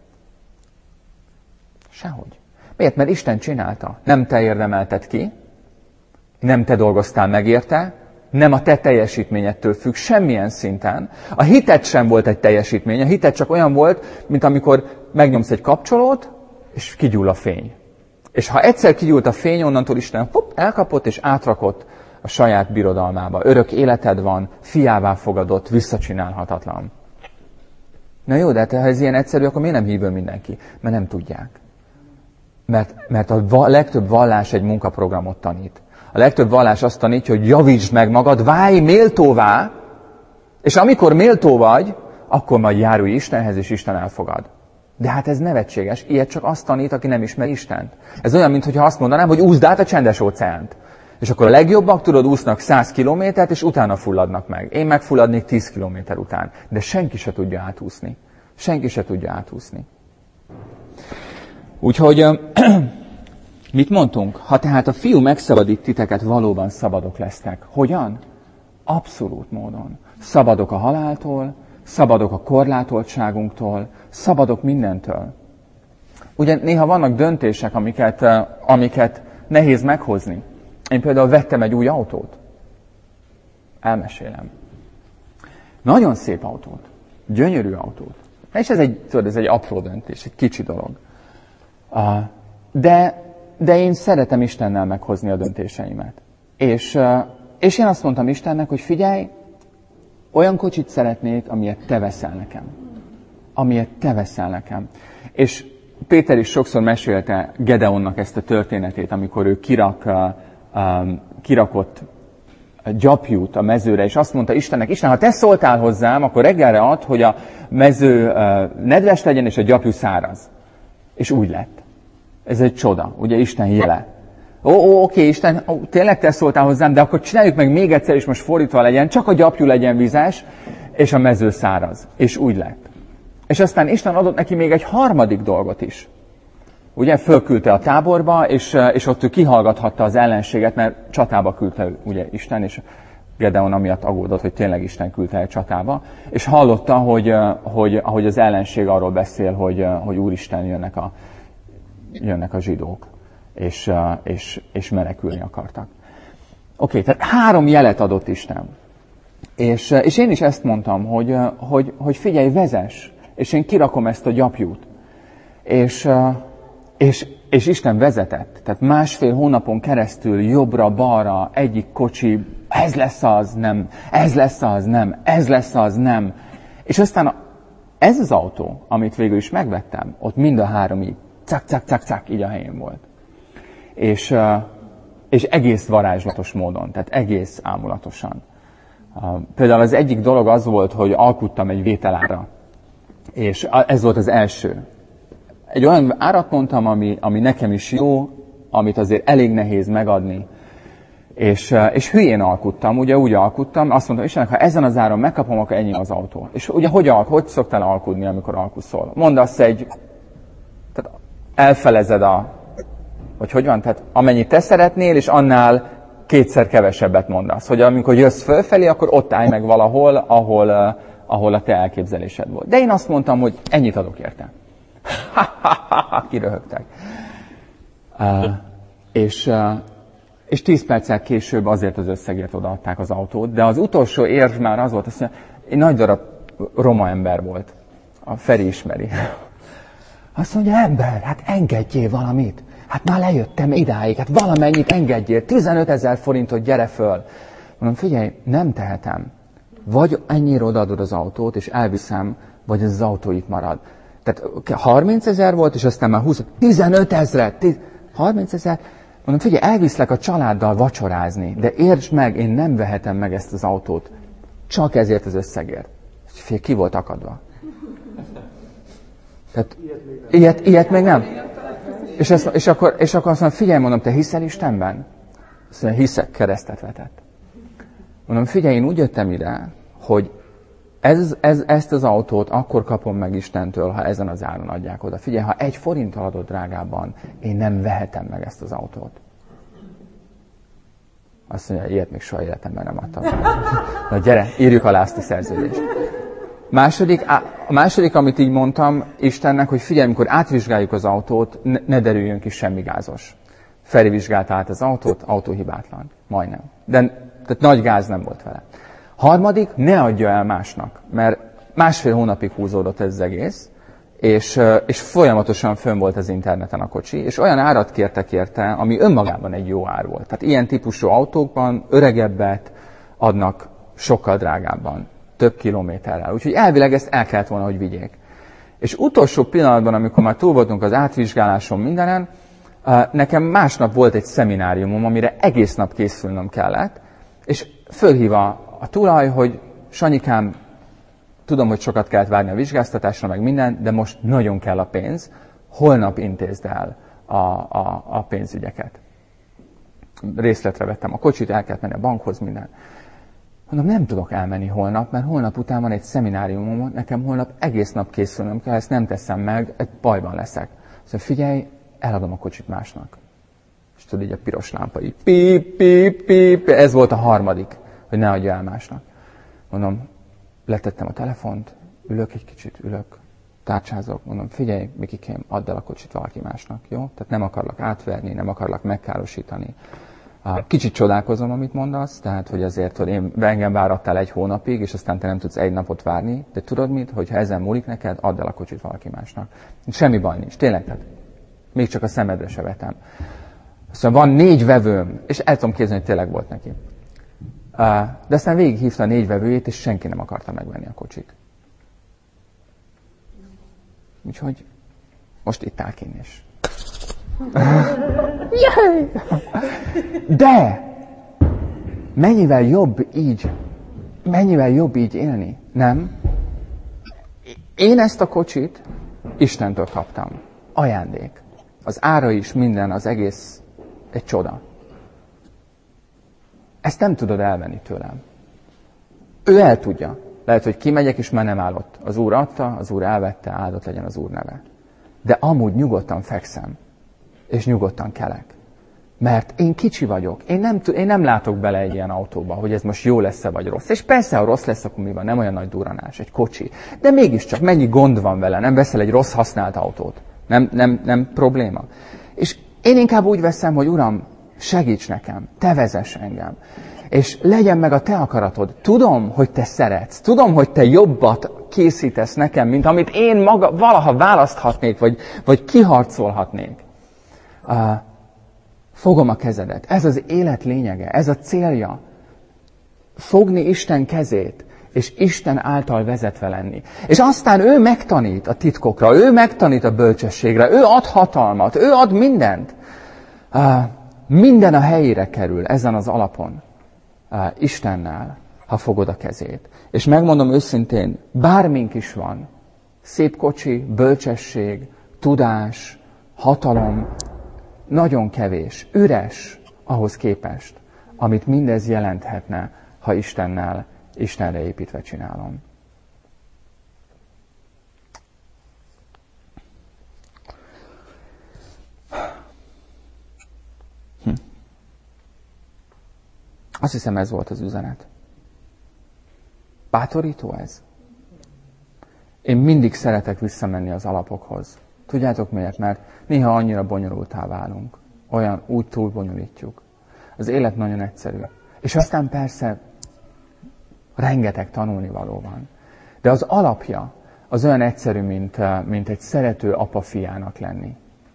Sehogy. Miért? Mert Isten csinálta. Nem te érdemelted ki, nem te dolgoztál meg érte, nem a te teljesítményettől függ semmilyen szinten. A hited sem volt egy teljesítmény, a hited csak olyan volt, mint amikor megnyomsz egy kapcsolót, és kigyúl a fény. És ha egyszer kigyúlt a fény, onnantól Isten hopp, elkapott és átrakott a saját birodalmába. Örök életed van, fiává fogadott, visszacsinálhatatlan. Na jó, de ha ez ilyen egyszerű, akkor miért nem hívő mindenki? Mert nem tudják. Mert, mert a legtöbb vallás egy munkaprogramot tanít. A A legtöbb vallás azt tanítja, hogy javítsd meg magad, válj méltóvá, és amikor méltó vagy, akkor majd járulj Istenhez, és Isten elfogad. De hát ez nevetséges, ilyet csak azt tanít, aki nem ismer Istent. Ez olyan, mintha azt mondanám, hogy úszd át a csendes óceánt. És akkor a legjobbak, tudod, úsznak száz kilométert, és utána fulladnak meg. Én megfulladnék tíz kilométer után. De senki se tudja átúszni. Senki se tudja átúszni. Úgyhogy, mit mondtunk? Ha tehát a fiú megszabadít titeket, valóban szabadok lesztek. Hogyan? Abszolút módon. Szabadok a haláltól, szabadok a korlátoltságunktól, szabadok mindentől. Ugye néha vannak döntések, amiket, amiket nehéz meghozni. Én például vettem egy új autót. Elmesélem. Nagyon szép autót. Gyönyörű autót. És ez egy, tudod, ez egy apró döntés, egy kicsi dolog. De, de én szeretem Istennel meghozni a döntéseimet. És, és én azt mondtam Istennek, hogy figyelj, olyan kocsit szeretnék, amilyet te veszel nekem. Amilyet te veszel nekem. És Péter is sokszor mesélte Gedeonnak ezt a történetét, amikor ő kirak, um, kirakott gyapjút a mezőre, és azt mondta Istennek, Isten, ha te szóltál hozzám, akkor reggelre add, hogy a mező uh, nedves legyen, és a gyapjú száraz. És úgy lett. Ez egy csoda, ugye Isten jele. Ó, ó, oké, Isten, ó, tényleg te szóltál hozzám, de akkor csináljuk meg még egyszer, és most fordítva legyen, csak a gyapjú legyen vizes, és a mező száraz. És úgy lett. És aztán Isten adott neki még egy harmadik dolgot is. Ugye fölküldte a táborba, és, és ott ő kihallgathatta az ellenséget, mert csatába küldte ugye Isten, és Gedeon amiatt aggódott, hogy tényleg Isten küldte egy csatába, és hallotta, hogy, hogy ahogy az ellenség arról beszél, hogy, hogy Úristen jönnek a, jönnek a zsidók, és, és, és menekülni akartak. Oké, tehát három jelet adott Isten. És, és én is ezt mondtam, hogy, hogy, hogy figyelj, vezess, és én kirakom ezt a gyapjút. És, és, és Isten vezetett. Tehát másfél hónapon keresztül jobbra-balra egyik kocsi, ez lesz az, nem, ez lesz az, nem, ez lesz az, nem. És aztán ez az autó, amit végül is megvettem, ott mind a három így, cak, cak, cak, cak, így a helyén volt. És, és egész varázslatos módon, tehát egész ámulatosan. Például az egyik dolog az volt, hogy alkuttam egy vételára. És ez volt az első. Egy olyan árat mondtam, ami, ami nekem is jó, amit azért elég nehéz megadni. És, és hülyén alkuttam, ugye úgy alkuttam, azt mondtam, Istennek, ha ezen az áron megkapom, akkor ennyi az autó. És ugye hogy, alk, hogy szoktál alkudni, amikor alkuszol? Mondasz egy, tehát elfelezed a, hogy hogy van, tehát amennyit te szeretnél, és annál kétszer kevesebbet mondasz. Hogy amikor jössz fölfelé, akkor ott állj meg valahol, ahol, uh, ahol a te elképzelésed volt. De én azt mondtam, hogy ennyit adok érte. Kiröhögtek. Uh, és, uh, és tíz perccel később azért az összegért odaadták az autót, de az utolsó érv már az volt, azt mondja, egy nagy darab roma ember volt. A Feri ismeri. Azt mondja, ember, hát engedjél valamit. Hát már lejöttem idáig, hát valamennyit engedjél, tizenötezer forintot, gyere föl. Mondom, figyelj, nem tehetem. Vagy ennyire odaadod az autót, és elviszem, vagy ez az autó itt marad. Tehát harmincezer volt, és aztán már húsz, tizenötezret, harmincezer. Mondom, figyelj, elviszlek a családdal vacsorázni, de értsd meg, én nem vehetem meg ezt az autót. Csak ezért az összegért. Figyelj, ki volt akadva. Tehát, ilyet, ilyet még nem. És, ezt, és, akkor, és akkor azt mondom, figyelj, mondom, te hiszel Istenben? Azt mondja, hiszek, keresztet vetett. Mondom, figyelj, én úgy jöttem ide, hogy ez, ez, ezt az autót akkor kapom meg Istentől, ha ezen az áron adják oda. Figyelj, ha egy forinttal adod drágábban, én nem vehetem meg ezt az autót. Azt mondja, ilyet még soha életemben nem adtam. Na gyere, írjuk alá ezt a szerződést. Második, a második, amit így mondtam Istennek, hogy figyelj, amikor átvizsgáljuk az autót, ne, ne derüljön ki semmi gázos. Feri vizsgálta át az autót, autó hibátlan. Majdnem. De tehát nagy gáz nem volt vele. Harmadik, ne adja el másnak, mert másfél hónapig húzódott ez az egész, és, és folyamatosan fönn volt az interneten a kocsi, és olyan árat kértek érte, ami önmagában egy jó ár volt. Tehát ilyen típusú autókban öregebbet adnak sokkal drágábban. Több kilométerrel. Úgyhogy elvileg ezt el kellett volna, hogy vigyék. És utolsó pillanatban, amikor már túl voltunk az átvizsgáláson mindenen, Nekem másnap volt egy szemináriumom, amire egész nap készülnöm kellett, és fölhív a, a tulaj, hogy Sanyikám, tudom, hogy sokat kellett várni a vizsgáztatásra, meg minden, de most nagyon kell a pénz, holnap intézd el a, a, a pénzügyeket. Részletre vettem a kocsit, el kellett menni a bankhoz, minden. Mondom, nem tudok elmenni holnap, mert holnap után van egy szemináriumom, nekem holnap egész nap készülnöm kell, ezt nem teszem meg, egy bajban leszek. Szóval figyelj, eladom a kocsit másnak. És tudod, így a piros lámpa, így píp, píp, píp, ez volt a harmadik, hogy ne adja el másnak. Mondom, letettem a telefont, ülök egy kicsit, ülök, tárcsázok, mondom, figyelj, Mikikém, add el a kocsit valaki másnak, jó? Tehát nem akarlak átverni, nem akarlak megkárosítani. Kicsit csodálkozom, amit mondasz, tehát, hogy azért, hogy én, engem várattál egy hónapig, és aztán te nem tudsz egy napot várni, de tudod mit, hogyha ezen múlik neked, add el a kocsit valaki másnak. Semmi baj nincs, tényleg, tehát még csak a szemedre se vetem. Szóval van négy vevőm, és el tudom képzelni, hogy tényleg volt neki. De aztán végighívta a négy vevőjét, és senki nem akarta megvenni a kocsit. Úgyhogy most itt áll kinn is. De mennyivel jobb így, mennyivel jobb így élni, nem? Én ezt a kocsit Istentől kaptam. Ajándék. Az ára is, minden, az egész egy csoda. Ezt nem tudod elvenni tőlem. Ő el tudja. Lehet, hogy kimegyek, és már nem állott. Az Úr adta, az Úr elvette, áldott legyen az Úr neve. De amúgy nyugodtan fekszem, és nyugodtan kelek. Mert én kicsi vagyok. Én nem, én nem látok bele egy ilyen autóba, hogy ez most jó lesz-e vagy rossz. És persze, ha rossz lesz, akkor mi van? Nem olyan nagy durranás, egy kocsi. De mégiscsak mennyi gond van vele? Nem veszel egy rossz használt autót. Nem, nem, nem probléma. És én inkább úgy veszem, hogy Uram, segíts nekem, te vezess engem. És legyen meg a te akaratod. Tudom, hogy te szeretsz. Tudom, hogy te jobbat készítesz nekem, mint amit én maga valaha választhatnék, vagy, vagy kiharcolhatnék. Uh, fogom a kezedet. Ez az élet lényege, ez a célja. Fogni Isten kezét, és Isten által vezetve lenni. És aztán ő megtanít a titkokra, ő megtanít a bölcsességre, ő ad hatalmat, ő ad mindent. Uh, minden a helyére kerül ezen az alapon. Uh, Istennel, ha fogod a kezét. És megmondom őszintén, bármink is van, szép kocsi, bölcsesség, tudás, hatalom, nagyon kevés, üres ahhoz képest, amit mindez jelenthetne, ha Istennel, Istenre építve csinálom. Hm. Azt hiszem, ez volt az üzenet. Bátorító ez? Én mindig szeretek visszamenni az alapokhoz. Tudjátok miért? Mert néha annyira bonyolultá válunk. Olyan úgy túl bonyolítjuk. Az élet nagyon egyszerű. És aztán persze rengeteg tanulnivaló van. De az alapja az olyan egyszerű, mint, mint egy szerető apa fiának lenni.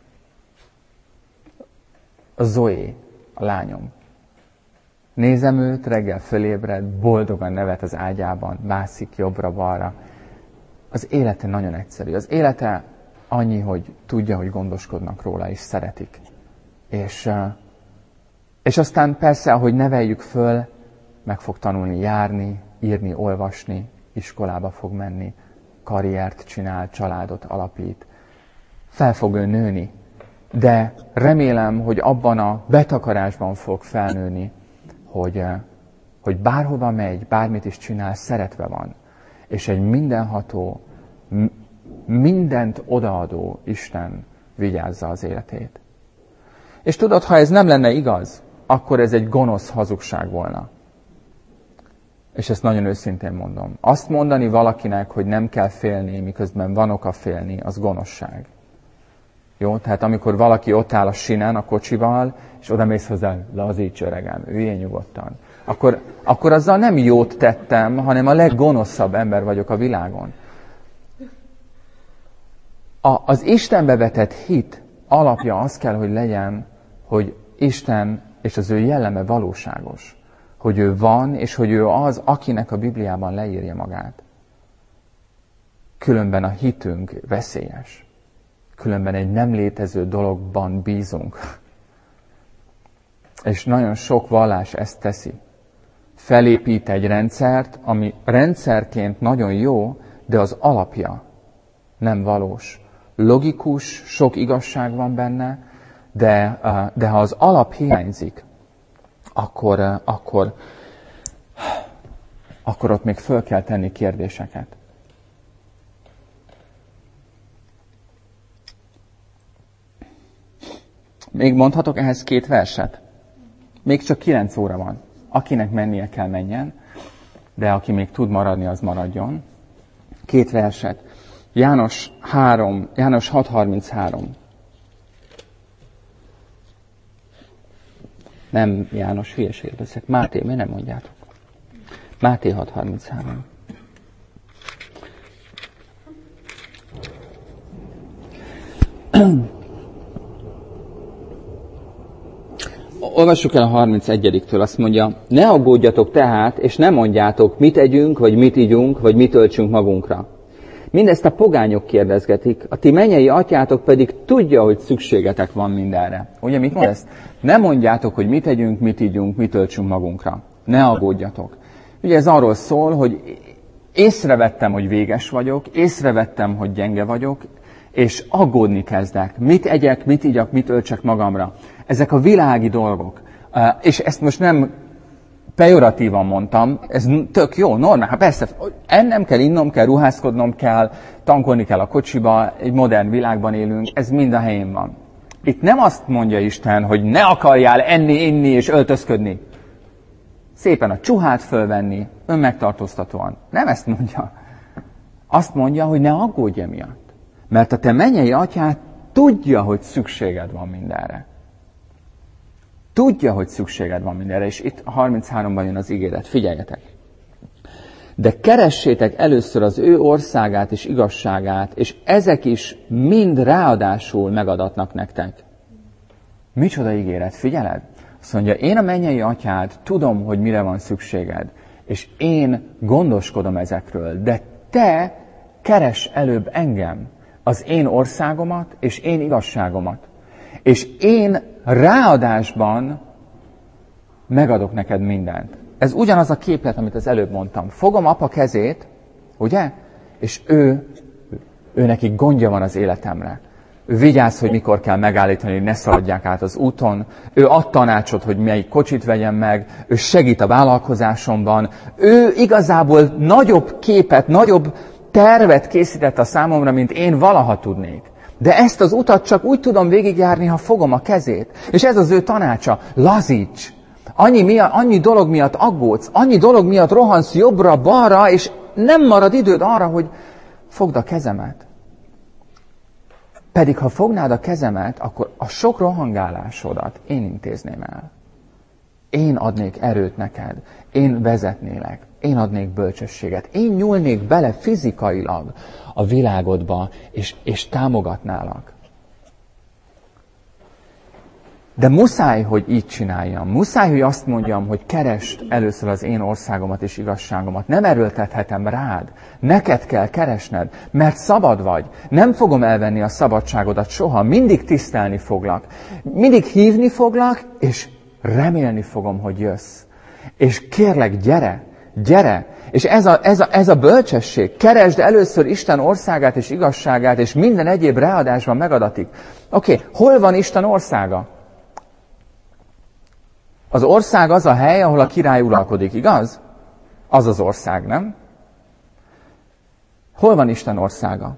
A Zoé, a lányom. Nézem őt, reggel fölébred, boldogan nevet az ágyában, mászik jobbra-balra. Az élete nagyon egyszerű. Az élete annyi, hogy tudja, hogy gondoskodnak róla, és szeretik. És, és aztán persze, ahogy neveljük föl, meg fog tanulni járni, írni, olvasni, iskolába fog menni, karriert csinál, családot alapít. Fel fog ő nőni, de remélem, hogy abban a betakarásban fog felnőni, hogy, hogy bárhova megy, bármit is csinál, szeretve van. És egy mindenható, mindent odaadó Isten vigyázza az életét. És tudod, ha ez nem lenne igaz, akkor ez egy gonosz hazugság volna. És ezt nagyon őszintén mondom. Azt mondani valakinek, hogy nem kell félni, miközben van oka félni, az gonoszság. Jó? Tehát amikor valaki ott áll a sinen a kocsival, és oda mész hozzá, lazíts öregem, üljél nyugodtan. Akkor, akkor azzal nem jót tettem, hanem a leggonoszabb ember vagyok a világon. A, az Istenbe vetett hit alapja az kell, hogy legyen, hogy Isten és az ő jelleme valóságos. Hogy ő van, és hogy ő az, akinek a Bibliában leírja magát. Különben a hitünk veszélyes. különben egy nem létező dologban bízunk. És nagyon sok vallás ezt teszi. Felépít egy rendszert, ami rendszerként nagyon jó, de az alapja nem valós. Logikus, sok igazság van benne, de, de ha az alap hiányzik, akkor, akkor, akkor ott még föl kell tenni kérdéseket. Még mondhatok ehhez két verset? Még csak kilenc óra van. Akinek mennie kell, menjen, de aki még tud maradni, az maradjon. Két verset. János három, János hat harminchárom. Nem János, hülyeséget beszélek. Máté, miért nem mondjátok? Máté hat harminchárom. Olvassuk el a harmincegyediktől, azt mondja, ne aggódjatok tehát, és ne mondjátok, mit együnk, vagy mit igyunk, vagy mit öltsünk magunkra. Mindezt a pogányok kérdezgetik, a ti mennyei atyátok pedig tudja, hogy szükségetek van mindenre. Ugye mit mond ezt? Ne mondjátok, hogy mit együnk, mit igyunk, mit öltsünk magunkra. Ne aggódjatok. Ugye ez arról szól, hogy észrevettem, hogy véges vagyok, észrevettem, hogy gyenge vagyok, és aggódni kezdek. Mit egyek, mit igyak, mit öltsek magamra. Ezek a világi dolgok. És ezt most nem pejoratívan mondtam, ez tök jó, normál. Hát persze, ennem kell, innom kell, ruházkodnom kell, tankolni kell a kocsiba, egy modern világban élünk, ez mind a helyén van. Itt nem azt mondja Isten, hogy ne akarjál enni, inni és öltözködni. Szépen a csuhát fölvenni, önmegtartóztatóan. Nem ezt mondja. Azt mondja, hogy ne aggódj emiatt. Mert a te mennyei atyád tudja, hogy szükséged van mindenre. Tudja, hogy szükséged van mindenre, és itt a harmincháromban jön az ígéret. Figyeljetek! De keressétek először az ő országát és igazságát, és ezek is mind ráadásul megadatnak nektek. Micsoda ígéret, figyeled? Azt mondja, én a mennyei atyád, tudom, hogy mire van szükséged, és én gondoskodom ezekről, de te keres előbb engem, az én országomat és én igazságomat. És én ráadásban megadok neked mindent. Ez ugyanaz a képlet, amit az előbb mondtam. Fogom apa kezét, ugye? És ő, ő neki gondja van az életemre. Ő vigyáz, hogy mikor kell megállítani, hogy ne szaladják át az úton. Ő ad tanácsot, hogy melyik kocsit vegyem meg. Ő segít a vállalkozásomban. Ő igazából nagyobb képet, nagyobb tervet készített a számomra, mint én valaha tudnék. De ezt az utat csak úgy tudom végigjárni, ha fogom a kezét. És ez az ő tanácsa. Lazíts! Annyi, miatt, annyi dolog miatt aggódsz, annyi dolog miatt rohansz jobbra-balra, és nem marad időd arra, hogy fogd a kezemet. Pedig ha fognád a kezemet, akkor a sok rohangálásodat én intézném el. Én adnék erőt neked, én vezetnélek, én adnék bölcsességet, én nyúlnék bele fizikailag a világodba, és, és támogatnálak. De muszáj, hogy így csináljam. Muszáj, hogy azt mondjam, hogy keresd először az én országomat és igazságomat. Nem erőltethetem rád. Neked kell keresned, mert szabad vagy. Nem fogom elvenni a szabadságodat soha. Mindig tisztelni foglak. Mindig hívni foglak, és remélni fogom, hogy jössz. És kérlek, gyere, gyere. És ez a, ez a, ez a bölcsesség. Keresd először Isten országát és igazságát, és minden egyéb ráadásban megadatik. Oké, okay, hol van Isten országa? Az ország az a hely, ahol a király uralkodik, igaz? Az az ország, nem? Hol van Isten országa?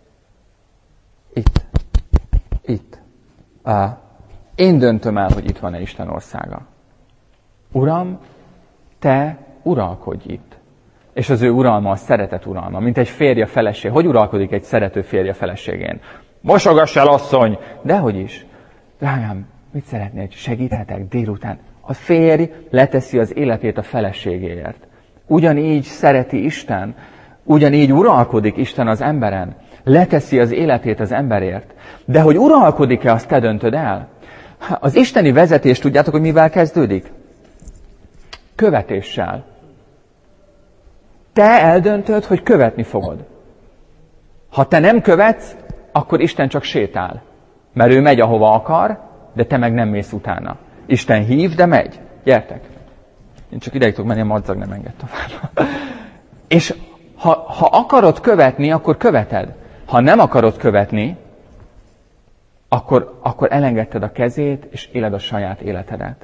Itt. Itt. Uh, én döntöm el, hogy itt van-e Isten országa. Uram, te uralkodj itt. És az ő uralma a szeretet uralma, mint egy férje feleség. Hogy uralkodik egy szerető férje feleségén? Mosogass el, asszony! Dehogy is. Drágám, mit szeretnél? Segíthetek délután? A férj leteszi az életét a feleségéért. Ugyanígy szereti Isten, ugyanígy uralkodik Isten az emberen. Leteszi az életét az emberért. De hogy uralkodik-e, azt te döntöd el. Az isteni vezetés, tudjátok, hogy mivel kezdődik? Követéssel. Te eldöntöd, hogy követni fogod. Ha te nem követsz, akkor Isten csak sétál. Mert ő megy, ahova akar, de te meg nem mész utána. Isten hív, de megy. Gyertek. Én csak ideig tudok menni, a madzag nem enged tovább. És ha, ha akarod követni, akkor követed. Ha nem akarod követni, akkor, akkor elengedted a kezét, és éled a saját életedet.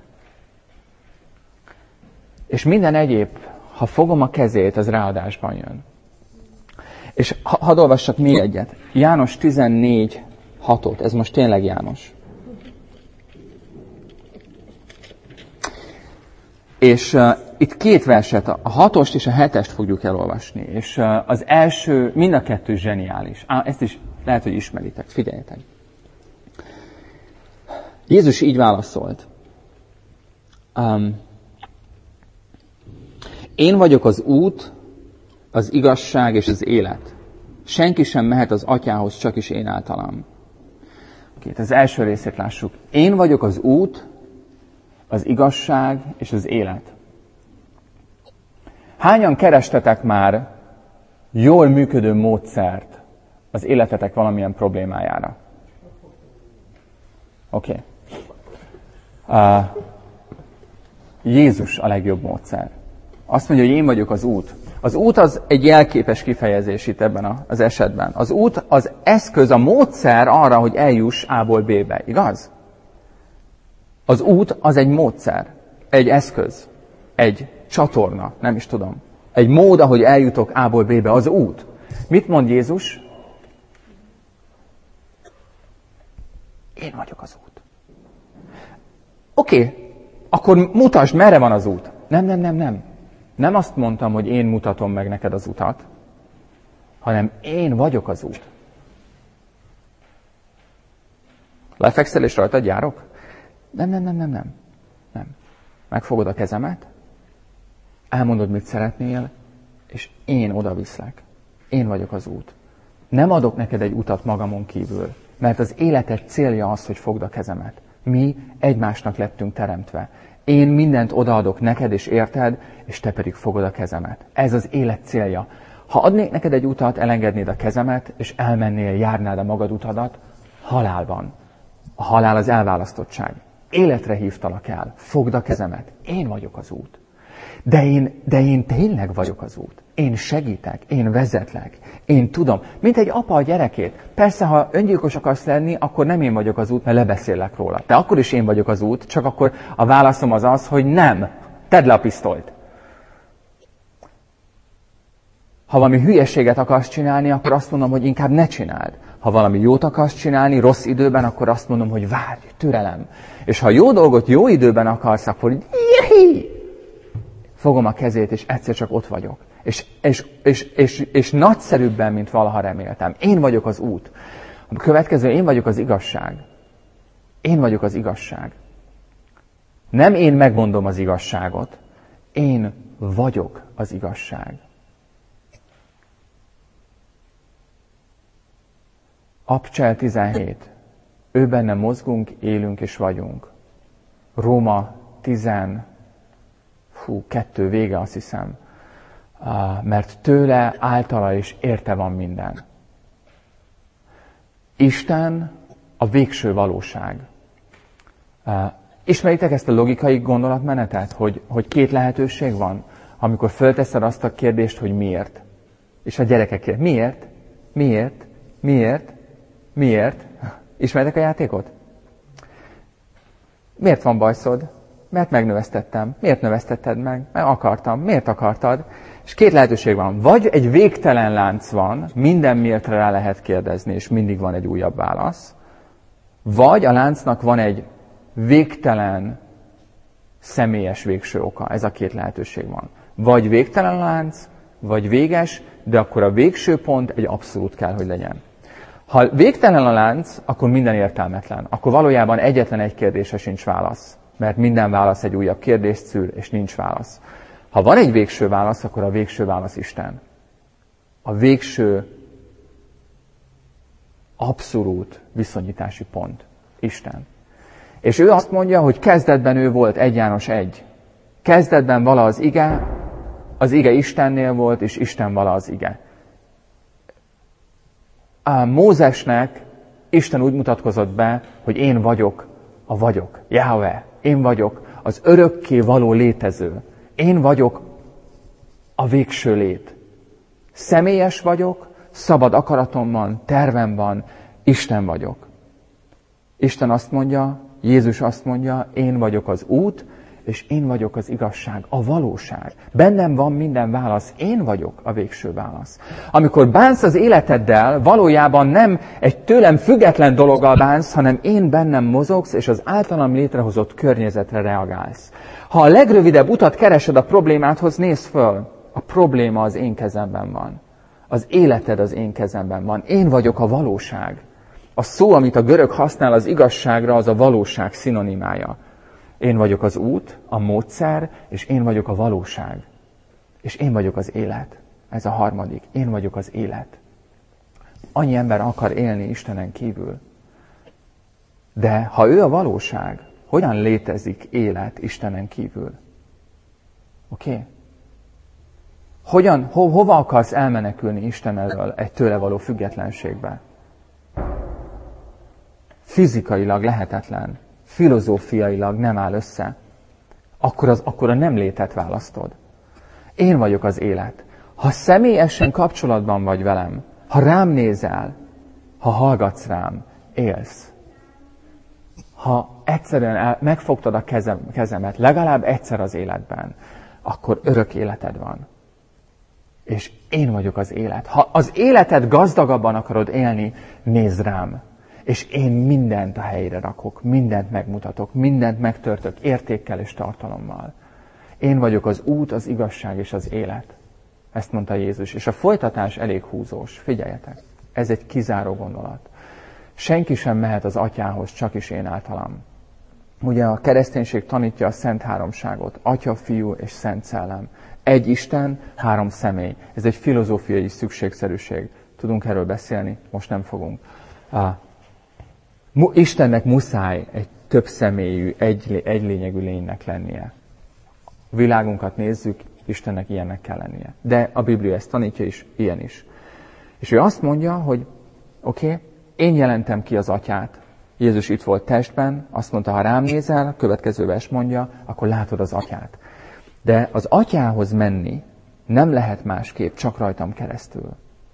És minden egyéb, ha fogom a kezét, az ráadásban jön. És ha, hadd olvassak még egyet. János tizennégy hatot, ez most tényleg János. És uh, itt két verset, a hatost és a hetest fogjuk elolvasni. És uh, az első, mind a kettő zseniális. Á, ezt is lehet, hogy ismeritek. Figyeljetek. Jézus így válaszolt. Um, Én vagyok az út, az igazság és az élet. Senki sem mehet az atyához, csak is én általam. Két, az első részét lássuk. Én vagyok az út, az igazság és az élet. Hányan kerestetek már jól működő módszert az életetek valamilyen problémájára? Oké. Okay. Uh, Jézus a legjobb módszer. Azt mondja, hogy én vagyok az út. Az út az egy jelképes kifejezés itt ebben az esetben. Az út az eszköz, a módszer arra, hogy eljuss A-ból B-be. Igaz? Az út az egy módszer, egy eszköz, egy csatorna, nem is tudom. Egy mód, ahogy eljutok A-ból B-be, az út. Mit mond Jézus? Én vagyok az út. Oké, okay, akkor mutasd, merre van az út. Nem, nem, nem, nem. Nem azt mondtam, hogy én mutatom meg neked az utat, hanem én vagyok az út. Lefekszel és rajtad járok? Nem, nem, nem, nem, nem. nem. Megfogod a kezemet, elmondod, mit szeretnél, és én oda viszlek. Én vagyok az út. Nem adok neked egy utat magamon kívül, mert az életed célja az, hogy fogd a kezemet. Mi egymásnak lettünk teremtve. Én mindent odaadok neked és érted, és te pedig fogod a kezemet. Ez az élet célja. Ha adnék neked egy utat, elengednéd a kezemet, és elmennél, járnád a magad utadat, halálban. A halál az elválasztottság. Életre hívtalak el. Fogd a kezemet. Én vagyok az út. De én, de én tényleg vagyok az út. Én segítek, én vezetlek, én tudom. Mint egy apa a gyerekét. Persze, ha öngyilkos akarsz lenni, akkor nem én vagyok az út, mert lebeszélek róla. De akkor is én vagyok az út, csak akkor a válaszom az az, hogy nem. Tedd le a pisztolyt. Ha valami hülyeséget akarsz csinálni, akkor azt mondom, hogy inkább ne csináld. Ha valami jót akarsz csinálni, rossz időben, akkor azt mondom, hogy várj, türelem. És ha jó dolgot jó időben akarsz, akkor jéhi! Fogom a kezét, és egyszer csak ott vagyok. És, és, és, és, és nagyszerűbben, mint valaha reméltem. Én vagyok az út. A következő, én vagyok az igazság. Én vagyok az igazság. Nem én megmondom az igazságot. Én vagyok az igazság. Abcsel tizenhét. Ő benne mozgunk, élünk és vagyunk. Róma tizen. Hú, kettő vége, azt hiszem. Uh, mert tőle, általa és érte van minden. Isten a végső valóság. Uh, ismeritek ezt a logikai gondolatmenetet, hogy, hogy két lehetőség van, amikor fölteszed azt a kérdést, hogy miért. És a gyerekek kérdezik, miért? Miért? Miért? Miért? Ismeritek a játékot? Miért van bajszod? Mert megnövesztettem. Miért növesztetted meg? Mert akartam. Miért akartad? És két lehetőség van. Vagy egy végtelen lánc van, minden miértre rá lehet kérdezni, és mindig van egy újabb válasz. Vagy a láncnak van egy végtelen, személyes végső oka. Ez a két lehetőség van. Vagy végtelen lánc, vagy véges, de akkor a végső pont egy abszolút kell, hogy legyen. Ha végtelen a lánc, akkor minden értelmetlen. Akkor valójában egyetlen egy kérdésre sincs válasz. Mert minden válasz egy újabb kérdést szül, és nincs válasz. Ha van egy végső válasz, akkor a végső válasz Isten. A végső abszolút viszonyítási pont Isten. És ő azt mondja, hogy kezdetben ő volt egy János egy. Kezdetben vala az ige, az ige Istennél volt, és Isten vala az ige. A Mózesnek Isten úgy mutatkozott be, hogy én vagyok a vagyok, Jahve. Én vagyok az örökké való létező. Én vagyok a végső lét. Személyes vagyok, szabad akaratom van, tervem van, Isten vagyok. Isten azt mondja, Jézus azt mondja, én vagyok az út, és én vagyok az igazság, a valóság. Bennem van minden válasz, én vagyok a végső válasz. Amikor bánsz az életeddel, valójában nem egy tőlem független dologgal bánsz, hanem én bennem mozogsz, és az általam létrehozott környezetre reagálsz. Ha a legrövidebb utat keresed a problémádhoz, nézz föl. A probléma az én kezemben van. Az életed az én kezemben van. Én vagyok a valóság. A szó, amit a görög használ az igazságra, az a valóság szinonimája. Én vagyok az út, a módszer, és én vagyok a valóság. És én vagyok az élet. Ez a harmadik. Én vagyok az élet. Annyi ember akar élni Istenen kívül. De ha ő a valóság, hogyan létezik élet Istenen kívül? Oké? Okay? Hogyan, ho, hova akarsz elmenekülni Isten elől egy tőle való függetlenségbe? Fizikailag lehetetlen. Filozófiailag nem áll össze, akkor, az, akkor a nem létet választod. Én vagyok az élet. Ha személyesen kapcsolatban vagy velem, ha rám nézel, ha hallgatsz rám, élsz. Ha egyszerűen el, megfogtad a kezem, kezemet, legalább egyszer az életben, akkor örök életed van. És én vagyok az élet. Ha az életed gazdagabban akarod élni, nézd rám. És én mindent a helyére rakok, mindent megmutatok, mindent megtörtök értékkel és tartalommal. Én vagyok az út, az igazság és az élet. Ezt mondta Jézus. És a folytatás elég húzós. Figyeljetek, ez egy kizáró gondolat. Senki sem mehet az atyához, csak is én általam. Ugye a kereszténység tanítja a szent háromságot. Atya, fiú és szent szellem. Egy Isten, három személy. Ez egy filozófiai szükségszerűség. Tudunk erről beszélni? Most nem fogunk. Istennek muszáj egy több személyű, egy, egy lényegű lénynek lennie. A világunkat nézzük, Istennek ilyennek kell lennie. De a Biblia ezt tanítja is, ilyen is. És ő azt mondja, hogy oké, okay, én jelentem ki az atyát. Jézus itt volt testben, azt mondta, ha rám nézel, a következő vers mondja, akkor látod az atyát. De az atyához menni nem lehet másképp, csak rajtam keresztül.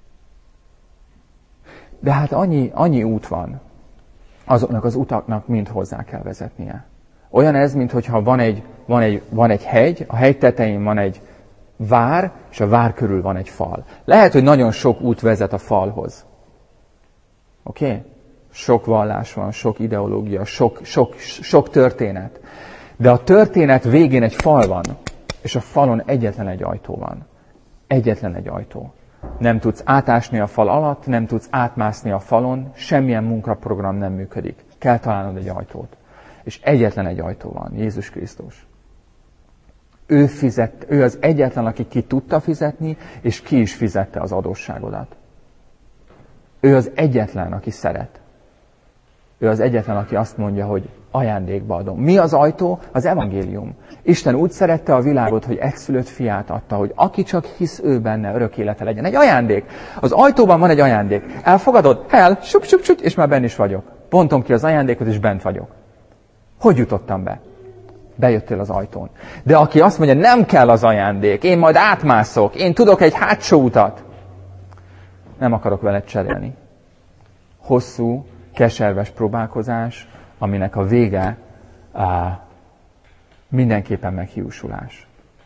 De hát annyi, annyi út van, azoknak az utaknak mind hozzá kell vezetnie. Olyan ez, mintha van egy, van, egy, van egy hegy, a hegy tetején van egy vár, és a vár körül van egy fal. Lehet, hogy nagyon sok út vezet a falhoz. Oké? Okay? Sok vallás van, sok ideológia, sok, sok, sok történet. De a történet végén egy fal van, és a falon egyetlen egy ajtó van. Egyetlen egy ajtó. Nem tudsz átásni a fal alatt, nem tudsz átmászni a falon, semmilyen munkaprogram nem működik. Kell találnod egy ajtót. És egyetlen egy ajtó van, Jézus Krisztus. Ő, fizet, ő az egyetlen, aki ki tudta fizetni, és ki is fizette az adósságodat. Ő az egyetlen, aki szeret. Ő az egyetlen, aki azt mondja, hogy ajándékba adom. Mi az ajtó? Az evangélium. Isten úgy szerette a világot, hogy egyszülött fiát adta, hogy aki csak hisz ő benne, örök élete legyen. Egy ajándék. Az ajtóban van egy ajándék. Elfogadod? El, sup, sup, sup, és már benn is vagyok. Bontom ki az ajándékot, és bent vagyok. Hogy jutottam be? Bejöttél az ajtón. De aki azt mondja, nem kell az ajándék, én majd átmászok, én tudok egy hátsó utat, nem akarok veled cserélni. Hosszú, keserves próbálkozás, aminek a vége á, mindenképpen meghiúsulás.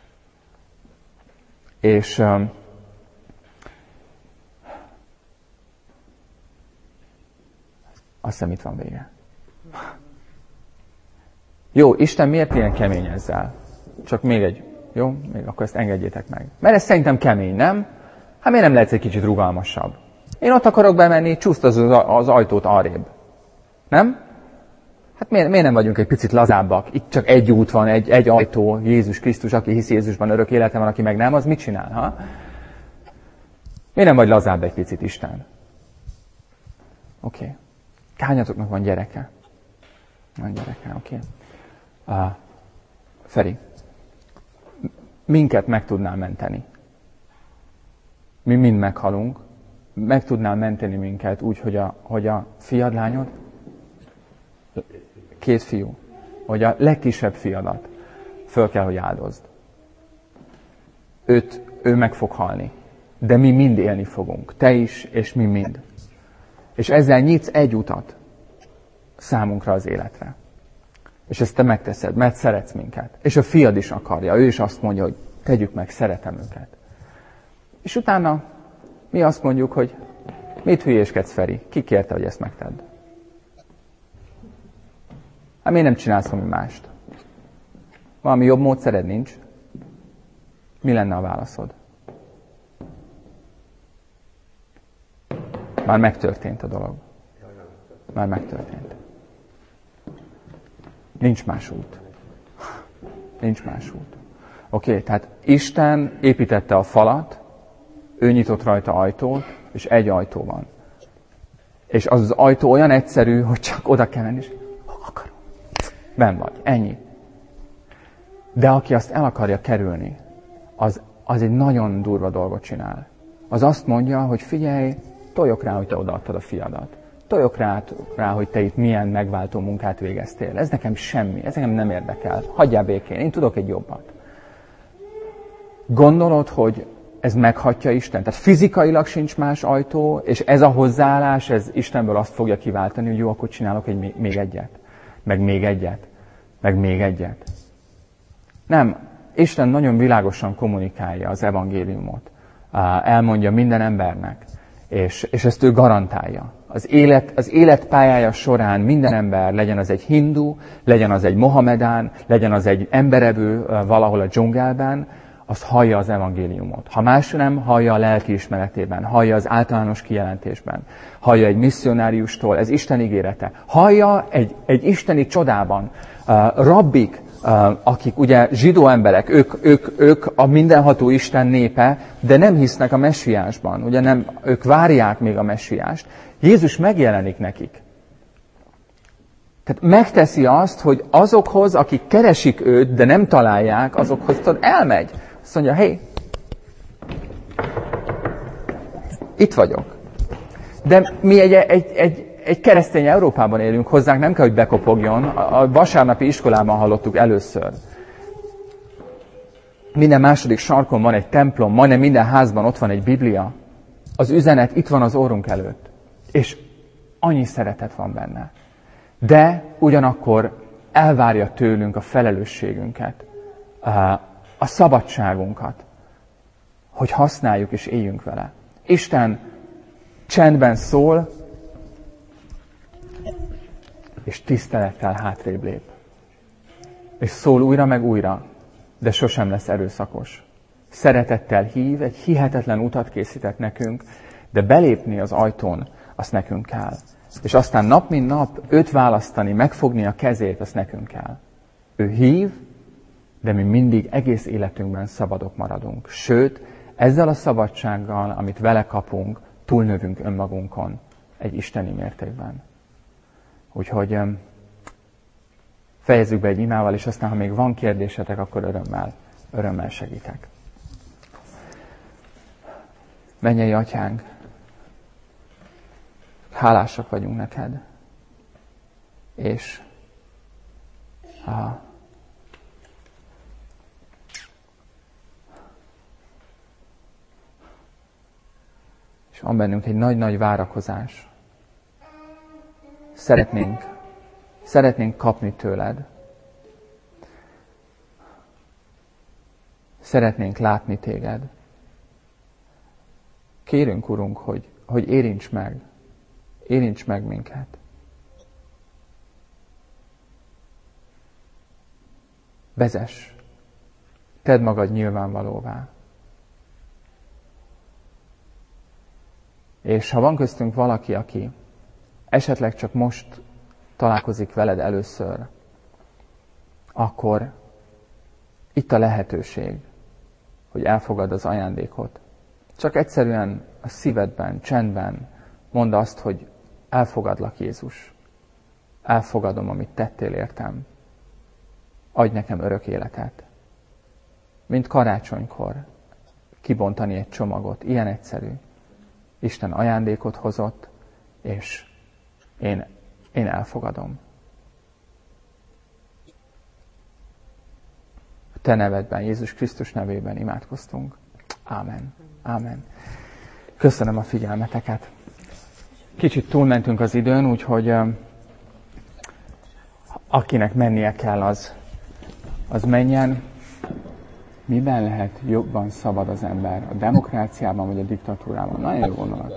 És um, azt hiszem, itt van vége. Jó, Isten miért ilyen kemény ezzel? Csak még egy, jó? Még akkor ezt engedjétek meg. Mert ez szerintem kemény, nem? Hát miért nem lehetsz egy kicsit rugalmasabb? Én ott akarok bemenni, csúszt az, az ajtót arrébb. Nem? Hát miért, miért nem vagyunk egy picit lazábbak? Itt csak egy út van, egy, egy ajtó, Jézus Krisztus, aki hisz Jézusban örök élete van, aki meg nem, az mit csinál? Ha? Miért nem vagy lazább egy picit, Isten? Oké. Okay. Hányatoknak van gyereke? Van gyereke, oké. Okay. Uh, Feri, minket meg tudnál menteni. Mi mind meghalunk, meg tudnál menteni minket úgy, hogy a, hogy a fiad, lányod, két fiú, hogy a legkisebb fiadat föl kell, hogy áldozd. Őt, ő meg fog halni. De mi mind élni fogunk. Te is, és mi mind. És ezzel nyitsz egy utat számunkra az életre. És ezt te megteszed, mert szeretsz minket. És a fiad is akarja. Ő is azt mondja, hogy tegyük meg, szeretem őket. És utána mi azt mondjuk, hogy mit hülyéskedsz, Feri? Ki kérte, hogy ezt megtedd? Hát miért nem csinálsz valami mást? Valami jobb módszered nincs? Mi lenne a válaszod? Már megtörtént a dolog. Már megtörtént. Nincs más út. Nincs más út. Oké, okay, tehát Isten építette a falat, ő nyitott rajta ajtót, és egy ajtó van. És az az ajtó olyan egyszerű, hogy csak oda kell menni, és akarom. Benn vagy. Ennyi. De aki azt el akarja kerülni, az, az egy nagyon durva dolgot csinál. Az azt mondja, hogy figyelj, toljok rá, hogy te odaadtad a fiadat. Toljok rá, rá, hogy te itt milyen megváltó munkát végeztél. Ez nekem semmi, ez nekem nem érdekel. Hagyjál békén, én tudok egy jobbat. Gondolod, hogy ez meghatja Isten? Tehát fizikailag sincs más ajtó, és ez a hozzáállás, ez Istenből azt fogja kiváltani, hogy jó, akkor csinálok egy, még egyet, meg még egyet, meg még egyet. Nem, Isten nagyon világosan kommunikálja az evangéliumot. Elmondja minden embernek, és, és ezt ő garantálja. Az élet, az életpályája során minden ember, legyen az egy hindu, legyen az egy mohamedán, legyen az egy emberevő valahol a dzsungelben, az hallja az evangéliumot. Ha más nem, hallja a lelki ismeretében, hallja az általános kijelentésben, hallja egy misszionáriustól, ez Isten ígérete. Hallja egy, egy isteni csodában. Uh, rabbik, uh, akik ugye zsidó emberek, ők, ők, ők a mindenható Isten népe, de nem hisznek a messiásban. Ugye nem, ők várják még a messiást. Jézus megjelenik nekik. Tehát megteszi azt, hogy azokhoz, akik keresik őt, de nem találják, azokhoz tudod, elmegy. Azt mondja, hé, itt vagyok. De mi egy, egy, egy, egy keresztény Európában élünk, hozzánk nem kell, hogy bekopogjon. A vasárnapi iskolában hallottuk először. Minden második sarkon van egy templom, majdnem minden házban ott van egy Biblia. Az üzenet itt van az orrunk előtt. És annyi szeretet van benne. De ugyanakkor elvárja tőlünk a felelősségünket, a szabadságunkat, hogy használjuk és éljünk vele. Isten csendben szól, és tisztelettel hátrébb lép. És szól újra meg újra, de sosem lesz erőszakos. Szeretettel hív, egy hihetetlen utat készített nekünk, de belépni az ajtón, azt nekünk kell. És aztán nap mint nap őt választani, megfogni a kezét, azt nekünk kell. Ő hív, de mi mindig egész életünkben szabadok maradunk. Sőt, ezzel a szabadsággal, amit vele kapunk, túlnövünk önmagunkon egy isteni mértékben. Úgyhogy fejezzük be egy imával, és aztán, ha még van kérdésetek, akkor örömmel, örömmel segítek. Mennyei Atyánk, hálásak vagyunk neked, és ha és van bennünk egy nagy-nagy várakozás. Szeretnénk, szeretnénk kapni tőled. Szeretnénk látni téged. Kérünk, Urunk, hogy, hogy érints meg. Érints meg minket. Vezess. Tedd magad nyilvánvalóvá. És ha van köztünk valaki, aki esetleg csak most találkozik veled először, akkor itt a lehetőség, hogy elfogad az ajándékot. Csak egyszerűen a szívedben, csendben mondd azt, hogy elfogadlak, Jézus. Elfogadom, amit tettél értem. Adj nekem örök életet. Mint karácsonykor kibontani egy csomagot. Ilyen egyszerű. Isten ajándékot hozott, és én, én elfogadom. A te nevedben, Jézus Krisztus nevében imádkoztunk. Ámen. Ámen. Köszönöm a figyelmeteket. Kicsit túlmentünk az időn, úgyhogy akinek mennie kell, az, az menjen. Miben lehet jobban szabad az ember? A demokráciában vagy a diktatúrában? Nagyon jó gondolat.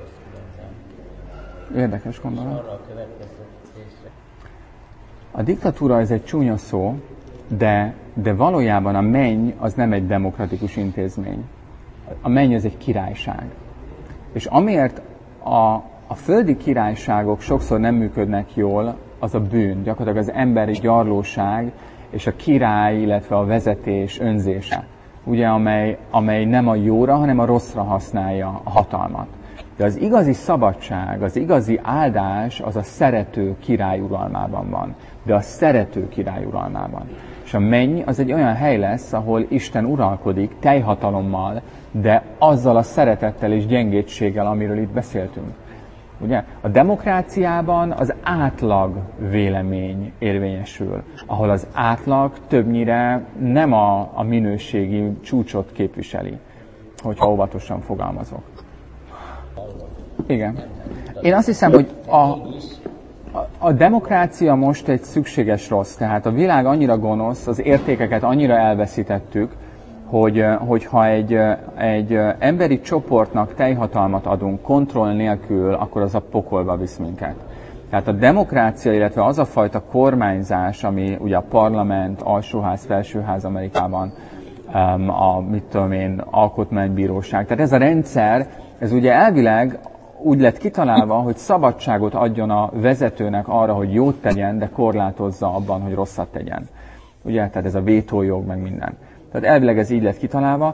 Érdekes gondolat. A diktatúra ez egy csúnya szó, de, de valójában a menny az nem egy demokratikus intézmény. A menny az egy királyság. És amiért a, a földi királyságok sokszor nem működnek jól, az a bűn, gyakorlatilag az emberi gyarlóság és a király, illetve a vezetés önzése, ugye, amely, amely nem a jóra, hanem a rosszra használja a hatalmat. De az igazi szabadság, az igazi áldás az a szerető király uralmában van. De a szerető király uralmában. És a menny az egy olyan hely lesz, ahol Isten uralkodik teljhatalommal, de azzal a szeretettel és gyengétséggel, amiről itt beszéltünk. Ugye? A demokráciában az átlag vélemény érvényesül, ahol az átlag többnyire nem a, a minőségi csúcsot képviseli, hogyha óvatosan fogalmazok. Igen. Én azt hiszem, hogy a, a, a demokrácia most egy szükséges rossz, tehát a világ annyira gonosz, az értékeket annyira elveszítettük, hogy, hogyha egy, egy emberi csoportnak teljhatalmat adunk kontroll nélkül, akkor az a pokolba visz minket. Tehát a demokrácia, illetve az a fajta kormányzás, ami ugye a parlament, alsóház, felsőház Amerikában, a mit tudom én, alkotmánybíróság. Tehát ez a rendszer, ez ugye elvileg úgy lett kitalálva, hogy szabadságot adjon a vezetőnek arra, hogy jót tegyen, de korlátozza abban, hogy rosszat tegyen. Ugye, tehát ez a vétójog, meg minden. Tehát elvileg ez így lett kitalálva.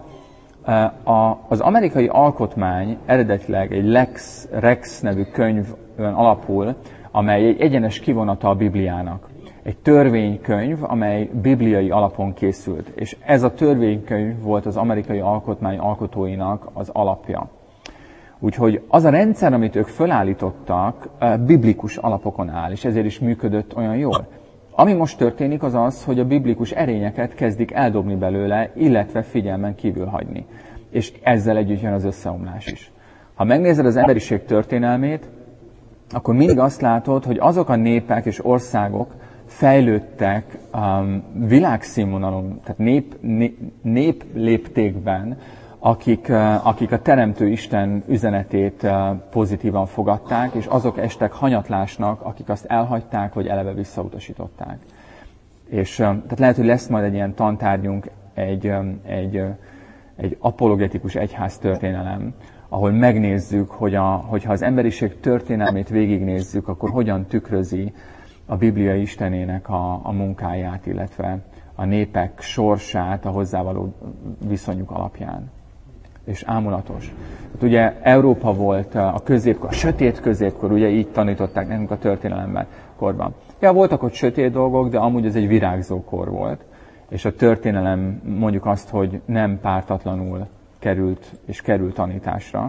Az amerikai alkotmány eredetileg egy Lex Rex nevű könyvön alapul, amely egy egyenes kivonata a Bibliának. Egy törvénykönyv, amely bibliai alapon készült. És ez a törvénykönyv volt az amerikai alkotmány alkotóinak az alapja. Úgyhogy az a rendszer, amit ők fölállítottak, biblikus alapokon áll, és ezért is működött olyan jól. Ami most történik, az az, hogy a biblikus erényeket kezdik eldobni belőle, illetve figyelmen kívül hagyni. És ezzel együtt jön az összeomlás is. Ha megnézed az emberiség történelmét, akkor mindig azt látod, hogy azok a népek és országok fejlődtek um, világszínvonalon, tehát nép, nép, nép léptékben, akik, uh, akik a Teremtő Isten üzenetét uh, pozitívan fogadták, és azok estek hanyatlásnak, akik azt elhagyták, vagy eleve visszautasították. És um, tehát lehet, hogy lesz majd egy ilyen tantárgyunk, egy, um, egy, uh, egy apologetikus egyház történelem, ahol megnézzük, hogy a, hogyha az emberiség történelmét végignézzük, akkor hogyan tükrözi a Biblia Istenének a, a munkáját, illetve a népek sorsát a hozzávaló viszonyuk alapján. És ámulatos. Hát ugye Európa volt a középkor, a sötét középkor, ugye így tanították nekünk a történelemben korban. Ja, voltak ott sötét dolgok, de amúgy ez egy virágzó kor volt. És a történelem mondjuk azt, hogy nem pártatlanul került és került tanításra.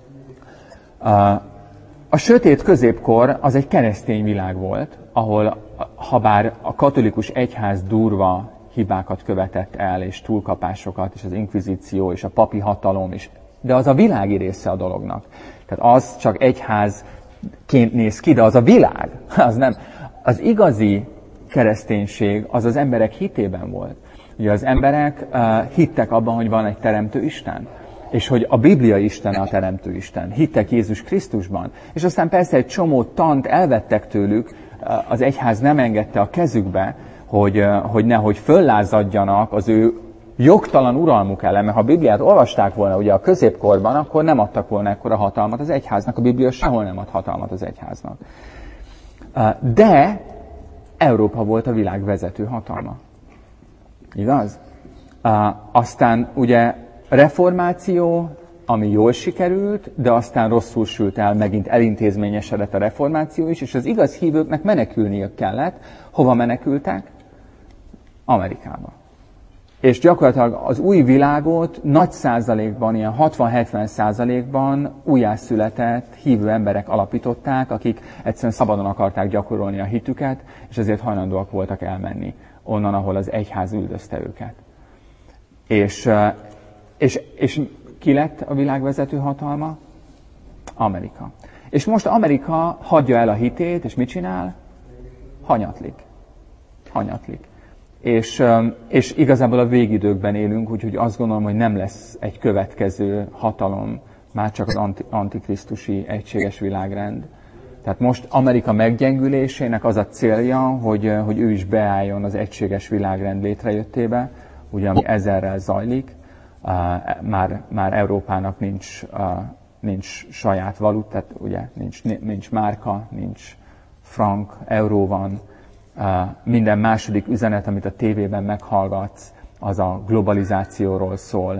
A sötét középkor az egy keresztény világ volt, ahol habár a katolikus egyház durva hibákat követett el, és túlkapásokat, és az inkvizíció, és a papi hatalom is, de az a világi része a dolognak. Tehát az csak egyházként néz ki, de az a világ. Az nem. Az igazi kereszténység az az emberek hitében volt. Ugye az emberek uh, hittek abban, hogy van egy teremtő Isten, és hogy a Biblia Isten a teremtő Isten. Hittek Jézus Krisztusban. És aztán persze egy csomó tant elvettek tőlük, uh, az egyház nem engedte a kezükbe, hogy, uh, hogy nehogy föllázadjanak az ő jogtalan uralmuk ellen, mert ha a Bibliát olvasták volna ugye a középkorban, akkor nem adtak volna ekkora hatalmat az egyháznak. A Biblia sehol nem ad hatalmat az egyháznak. Uh, de Európa volt a világ vezető hatalma. Igaz? Uh, aztán ugye reformáció, ami jól sikerült, de aztán rosszul sült el, megint elintézményesedett a reformáció is, és az igaz hívőknek menekülniük kellett. Hova menekültek? Amerikába. És gyakorlatilag az új világot nagy százalékban, ilyen hatvan-hetven százalékban újjászületett hívő emberek alapították, akik egyszerűen szabadon akarták gyakorolni a hitüket, és ezért hajlandóak voltak elmenni onnan, ahol az egyház üldözte őket. És, és, és ki lett a világ vezető hatalma? Amerika. És most Amerika hagyja el a hitét, és mit csinál? Hanyatlik. Hanyatlik. És, és igazából a végidőkben élünk, úgyhogy azt gondolom, hogy nem lesz egy következő hatalom, már csak az anti, antikrisztusi egységes világrend. Tehát most Amerika meggyengülésének az a célja, hogy, hogy ő is beálljon az egységes világrend létrejöttébe, ugye ami ezerrel zajlik. Már, már Európának nincs, nincs saját valut, tehát ugye nincs, nincs márka, nincs frank, euró van. Minden második üzenet, amit a tévében meghallgatsz, az a globalizációról szól.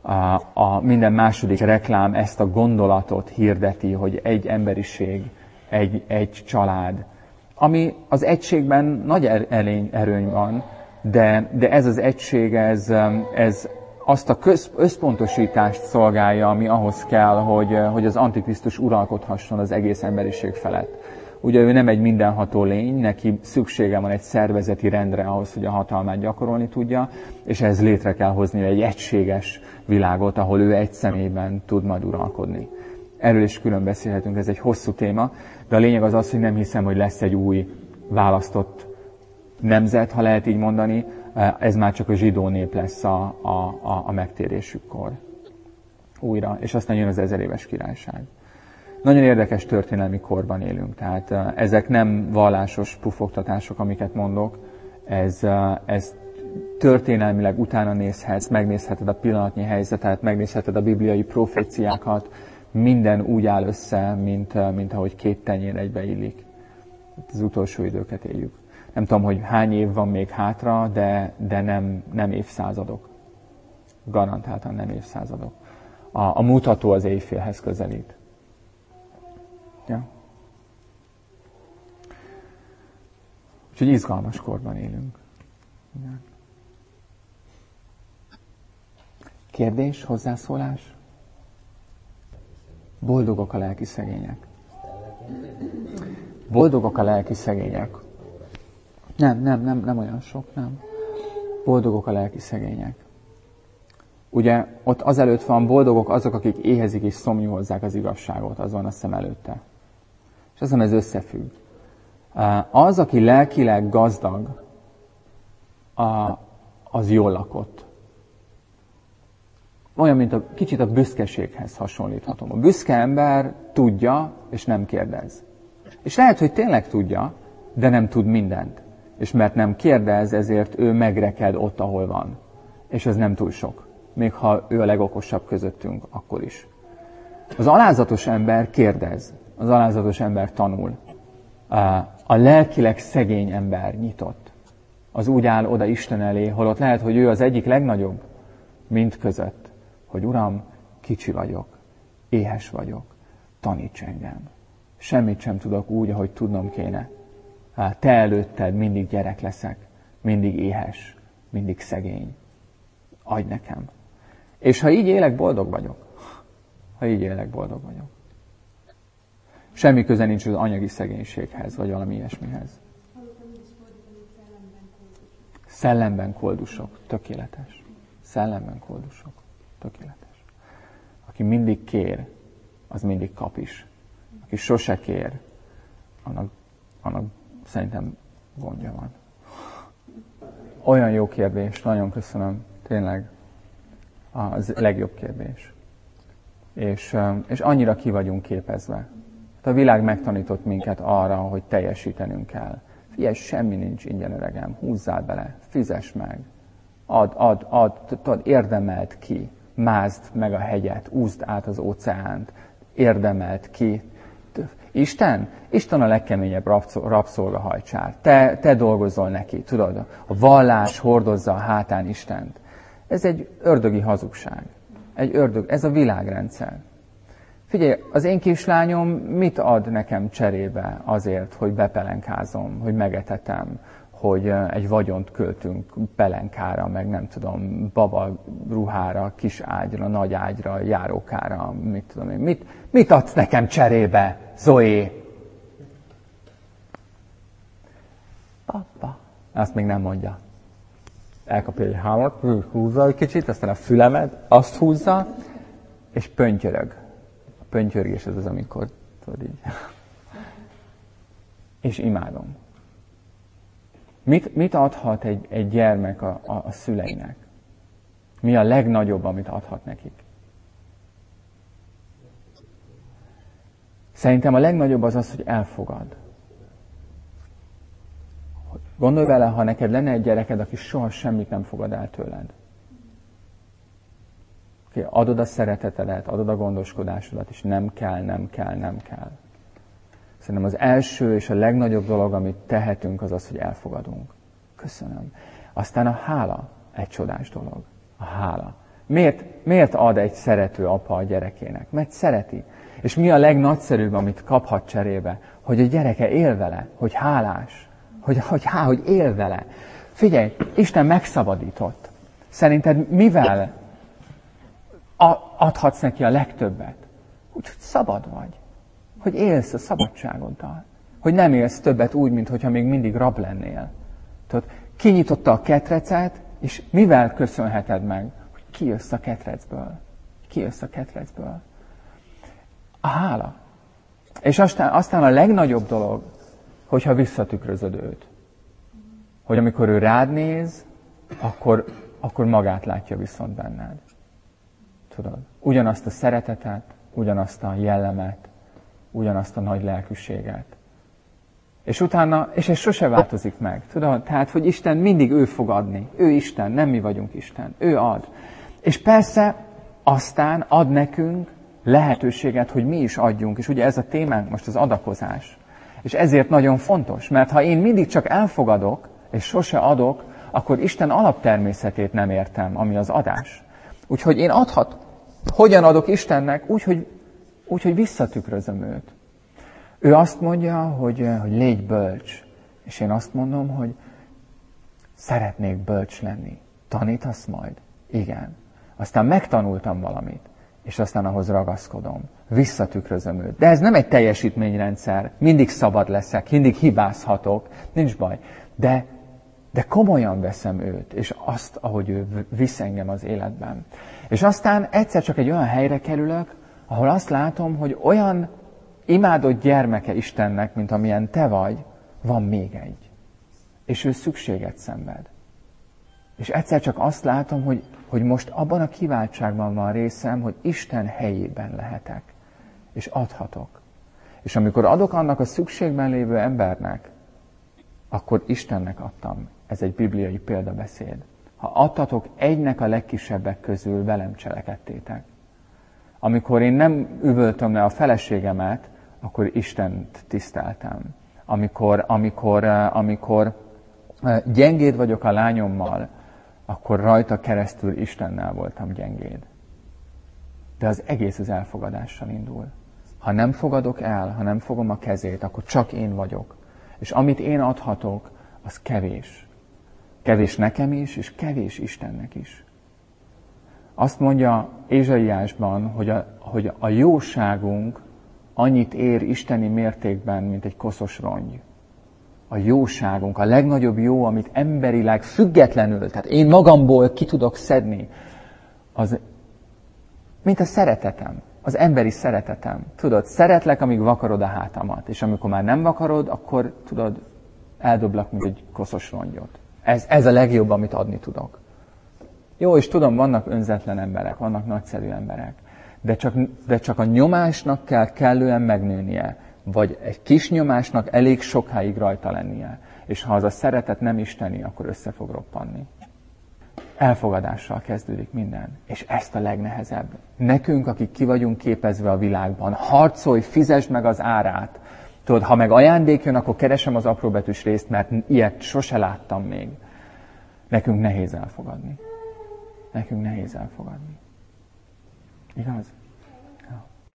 A minden második reklám ezt a gondolatot hirdeti, hogy egy emberiség, egy, egy család. Ami az egységben nagy erény, erőny van, de, de ez az egység, ez, ez azt a köz, összpontosítást szolgálja, ami ahhoz kell, hogy, hogy az Antikrisztus uralkodhasson az egész emberiség felett. Ugye ő nem egy mindenható lény, neki szüksége van egy szervezeti rendre ahhoz, hogy a hatalmát gyakorolni tudja, és ehhez létre kell hozni egy egységes világot, ahol ő egy személyben tud majd uralkodni. Erről is külön beszélhetünk, ez egy hosszú téma, de a lényeg az az, hogy nem hiszem, hogy lesz egy új választott nemzet, ha lehet így mondani, ez már csak a zsidó nép lesz a, a, a, a megtérésükkor újra, és aztán jön az ezeréves királyság. Nagyon érdekes történelmi korban élünk, tehát ezek nem vallásos pufogtatások, amiket mondok, ez, ez történelmileg utána nézhetsz, megnézheted a pillanatnyi helyzetet, megnézheted a bibliai proféciákat, minden úgy áll össze, mint, mint ahogy két tenyér egybe illik. Az utolsó időket éljük. Nem tudom, hogy hány év van még hátra, de, de nem, nem évszázadok. Garantáltan nem évszázadok. A, a mutató az éjfélhez közelít. Ja. Úgyhogy izgalmas korban élünk. Igen. Kérdés, hozzászólás? Boldogok a lelki szegények. Boldogok a lelki szegények. Nem, nem, nem, nem olyan sok, nem. Boldogok a lelki szegények. Ugye ott azelőtt van, boldogok azok, akik éhezik és szomjúhozzák az igazságot, az van a szem előtte. És azt hiszem, ez összefügg. Az, aki lelkileg gazdag, az jól lakott. Olyan, mint a kicsit a büszkeséghez hasonlíthatom. A büszke ember tudja, és nem kérdez. És lehet, hogy tényleg tudja, de nem tud mindent. És mert nem kérdez, ezért ő megreked ott, ahol van. És ez nem túl sok. Még ha ő a legokosabb közöttünk, akkor is. Az alázatos ember kérdez. Az alázatos ember tanul. A lelkileg szegény ember nyitott. Az úgy áll oda Isten elé, holott lehet, hogy ő az egyik legnagyobb mind között. Hogy Uram, kicsi vagyok, éhes vagyok, taníts engem. Semmit sem tudok úgy, ahogy tudnom kéne. Te előtted mindig gyerek leszek, mindig éhes, mindig szegény. Adj nekem. És ha így élek, boldog vagyok. Ha így élek, boldog vagyok. Semmi köze nincs az anyagi szegénységhez, vagy valami ilyesmihez. Szellemben koldusok. Tökéletes. Szellemben koldusok. Tökéletes. Aki mindig kér, az mindig kap is. Aki sose kér, annak, annak szerintem gondja van. Olyan jó kérdés, nagyon köszönöm. Tényleg az legjobb kérdés. És, és annyira ki vagyunk képezve. A világ megtanított minket arra, hogy teljesítenünk kell. Figyelj, semmi nincs ingyen, öregem, húzzál bele, fizess meg. Add, add, add, add, érdemeld ki. Mázd meg a hegyet, úszd át az óceánt, érdemeld ki. Isten? Isten a legkeményebb rabszolgahajcsár. Te, te dolgozol neki, tudod? A vallás hordozza a hátán Istent. Ez egy ördögi hazugság. Egy ördög, ez a világrendszer. Figyelj, az én kislányom mit ad nekem cserébe azért, hogy bepelenkázom, hogy megetetem, hogy egy vagyont költünk pelenkára, meg nem tudom, baba ruhára, kis ágyra, nagy ágyra, járókára, mit tudom én. Mit, mit adsz nekem cserébe, Zoé? Papa. Azt még nem mondja. Elkapja egy hámat, húzza egy kicsit, aztán a fülemet, azt húzza, és pöntyrög. A pöntyrögés ez az, amikor, tudod így. És imádom. Mit, mit adhat egy, egy gyermek a, a, a szüleinek? Mi a legnagyobb, amit adhat nekik? Szerintem a legnagyobb az az, hogy elfogad. Gondolj vele, ha neked lenne egy gyereked, aki soha semmit nem fogad el tőled. Okay, adod a szeretetedet, adod a gondoskodásodat, és nem kell, nem kell, nem kell. Szerintem az első és a legnagyobb dolog, amit tehetünk, az az, hogy elfogadunk. Köszönöm. Aztán a hála egy csodás dolog. A hála. Miért, miért ad egy szerető apa a gyerekének? Mert szereti. És mi a legnagyszerűbb, amit kaphat cserébe? Hogy a gyereke él vele, hogy hálás. Hogy, hogy, há, hogy él vele. Figyelj, Isten megszabadított. Szerinted mivel adhatsz neki a legtöbbet? Úgyhogy szabad vagy. Hogy élsz a szabadságoddal. Hogy nem élsz többet úgy, mintha még mindig rab lennél. Tudod, kinyitotta a ketrecet, és mivel köszönheted meg? Hogy kijössz a ketrecből. Kijössz a ketrecből. A hála. És aztán, aztán a legnagyobb dolog, hogyha visszatükrözöd őt. Hogy amikor ő rád néz, akkor, akkor magát látja viszont benned. Tudod? Ugyanazt a szeretetet, ugyanazt a jellemet, ugyanazt a nagy lelkűséget. És utána, és ez sose változik meg. Tudod? Tehát, hogy Isten mindig ő fog adni. Ő Isten, nem mi vagyunk Isten. Ő ad. És persze aztán ad nekünk lehetőséget, hogy mi is adjunk. És ugye ez a témánk most az adakozás. És ezért nagyon fontos, mert ha én mindig csak elfogadok, és sose adok, akkor Isten alaptermészetét nem értem, ami az adás. Úgyhogy én adhat. Hogyan adok Istennek? Úgy, hogy, úgy, hogy visszatükrözöm őt. Ő azt mondja, hogy, hogy légy bölcs. És én azt mondom, hogy szeretnék bölcs lenni. Tanítasz majd? Igen. Aztán megtanultam valamit, és aztán ahhoz ragaszkodom. Visszatükrözöm őt. De ez nem egy teljesítményrendszer. Mindig szabad leszek, mindig hibázhatok. Nincs baj. De, de komolyan veszem őt, és azt, ahogy ő visz engem az életben. És aztán egyszer csak egy olyan helyre kerülök, ahol azt látom, hogy olyan imádott gyermeke Istennek, mint amilyen te vagy, van még egy. És ő szükséget szenved. És egyszer csak azt látom, hogy, hogy most abban a kiváltságban van részem, hogy Isten helyében lehetek. És adhatok. És amikor adok annak a szükségben lévő embernek, akkor Istennek adtam. Ez egy bibliai példabeszéd. Ha adtatok egynek a legkisebbek közül, velem cselekedtétek. Amikor én nem üvöltöm le a feleségemet, akkor Istent tiszteltem. Amikor, amikor, amikor gyengéd vagyok a lányommal, akkor rajta keresztül Istennel voltam gyengéd. De az egész az elfogadással indul. Ha nem fogadok el, ha nem fogom a kezét, akkor csak én vagyok. És amit én adhatok, az kevés. Kevés nekem is, és kevés Istennek is. Azt mondja Ézsaiásban, hogy a, hogy a jóságunk annyit ér isteni mértékben, mint egy koszos rongy. A jóságunk, a legnagyobb jó, amit emberileg függetlenül, tehát én magamból ki tudok szedni, az, mint a szeretetem, az emberi szeretetem. Tudod, szeretlek, amíg vakarod a hátamat, és amikor már nem vakarod, akkor tudod, eldoblak, mint egy koszos rongyot. Ez, ez a legjobb, amit adni tudok. Jó, és tudom, vannak önzetlen emberek, vannak nagyszerű emberek, de csak, de csak a nyomásnak kell kellően megnőnie, vagy egy kis nyomásnak elég sokáig rajta lennie. És ha az a szeretet nem isteni, akkor össze fog roppanni. Elfogadással kezdődik minden. És ezt a legnehezebb. Nekünk, akik ki vagyunk képezve a világban, harcolj, fizesd meg az árát. Tudod, ha meg ajándék jön, akkor keresem az apróbetűs részt, mert ilyet sose láttam még. Nekünk nehéz elfogadni. Nekünk nehéz elfogadni. Igaz?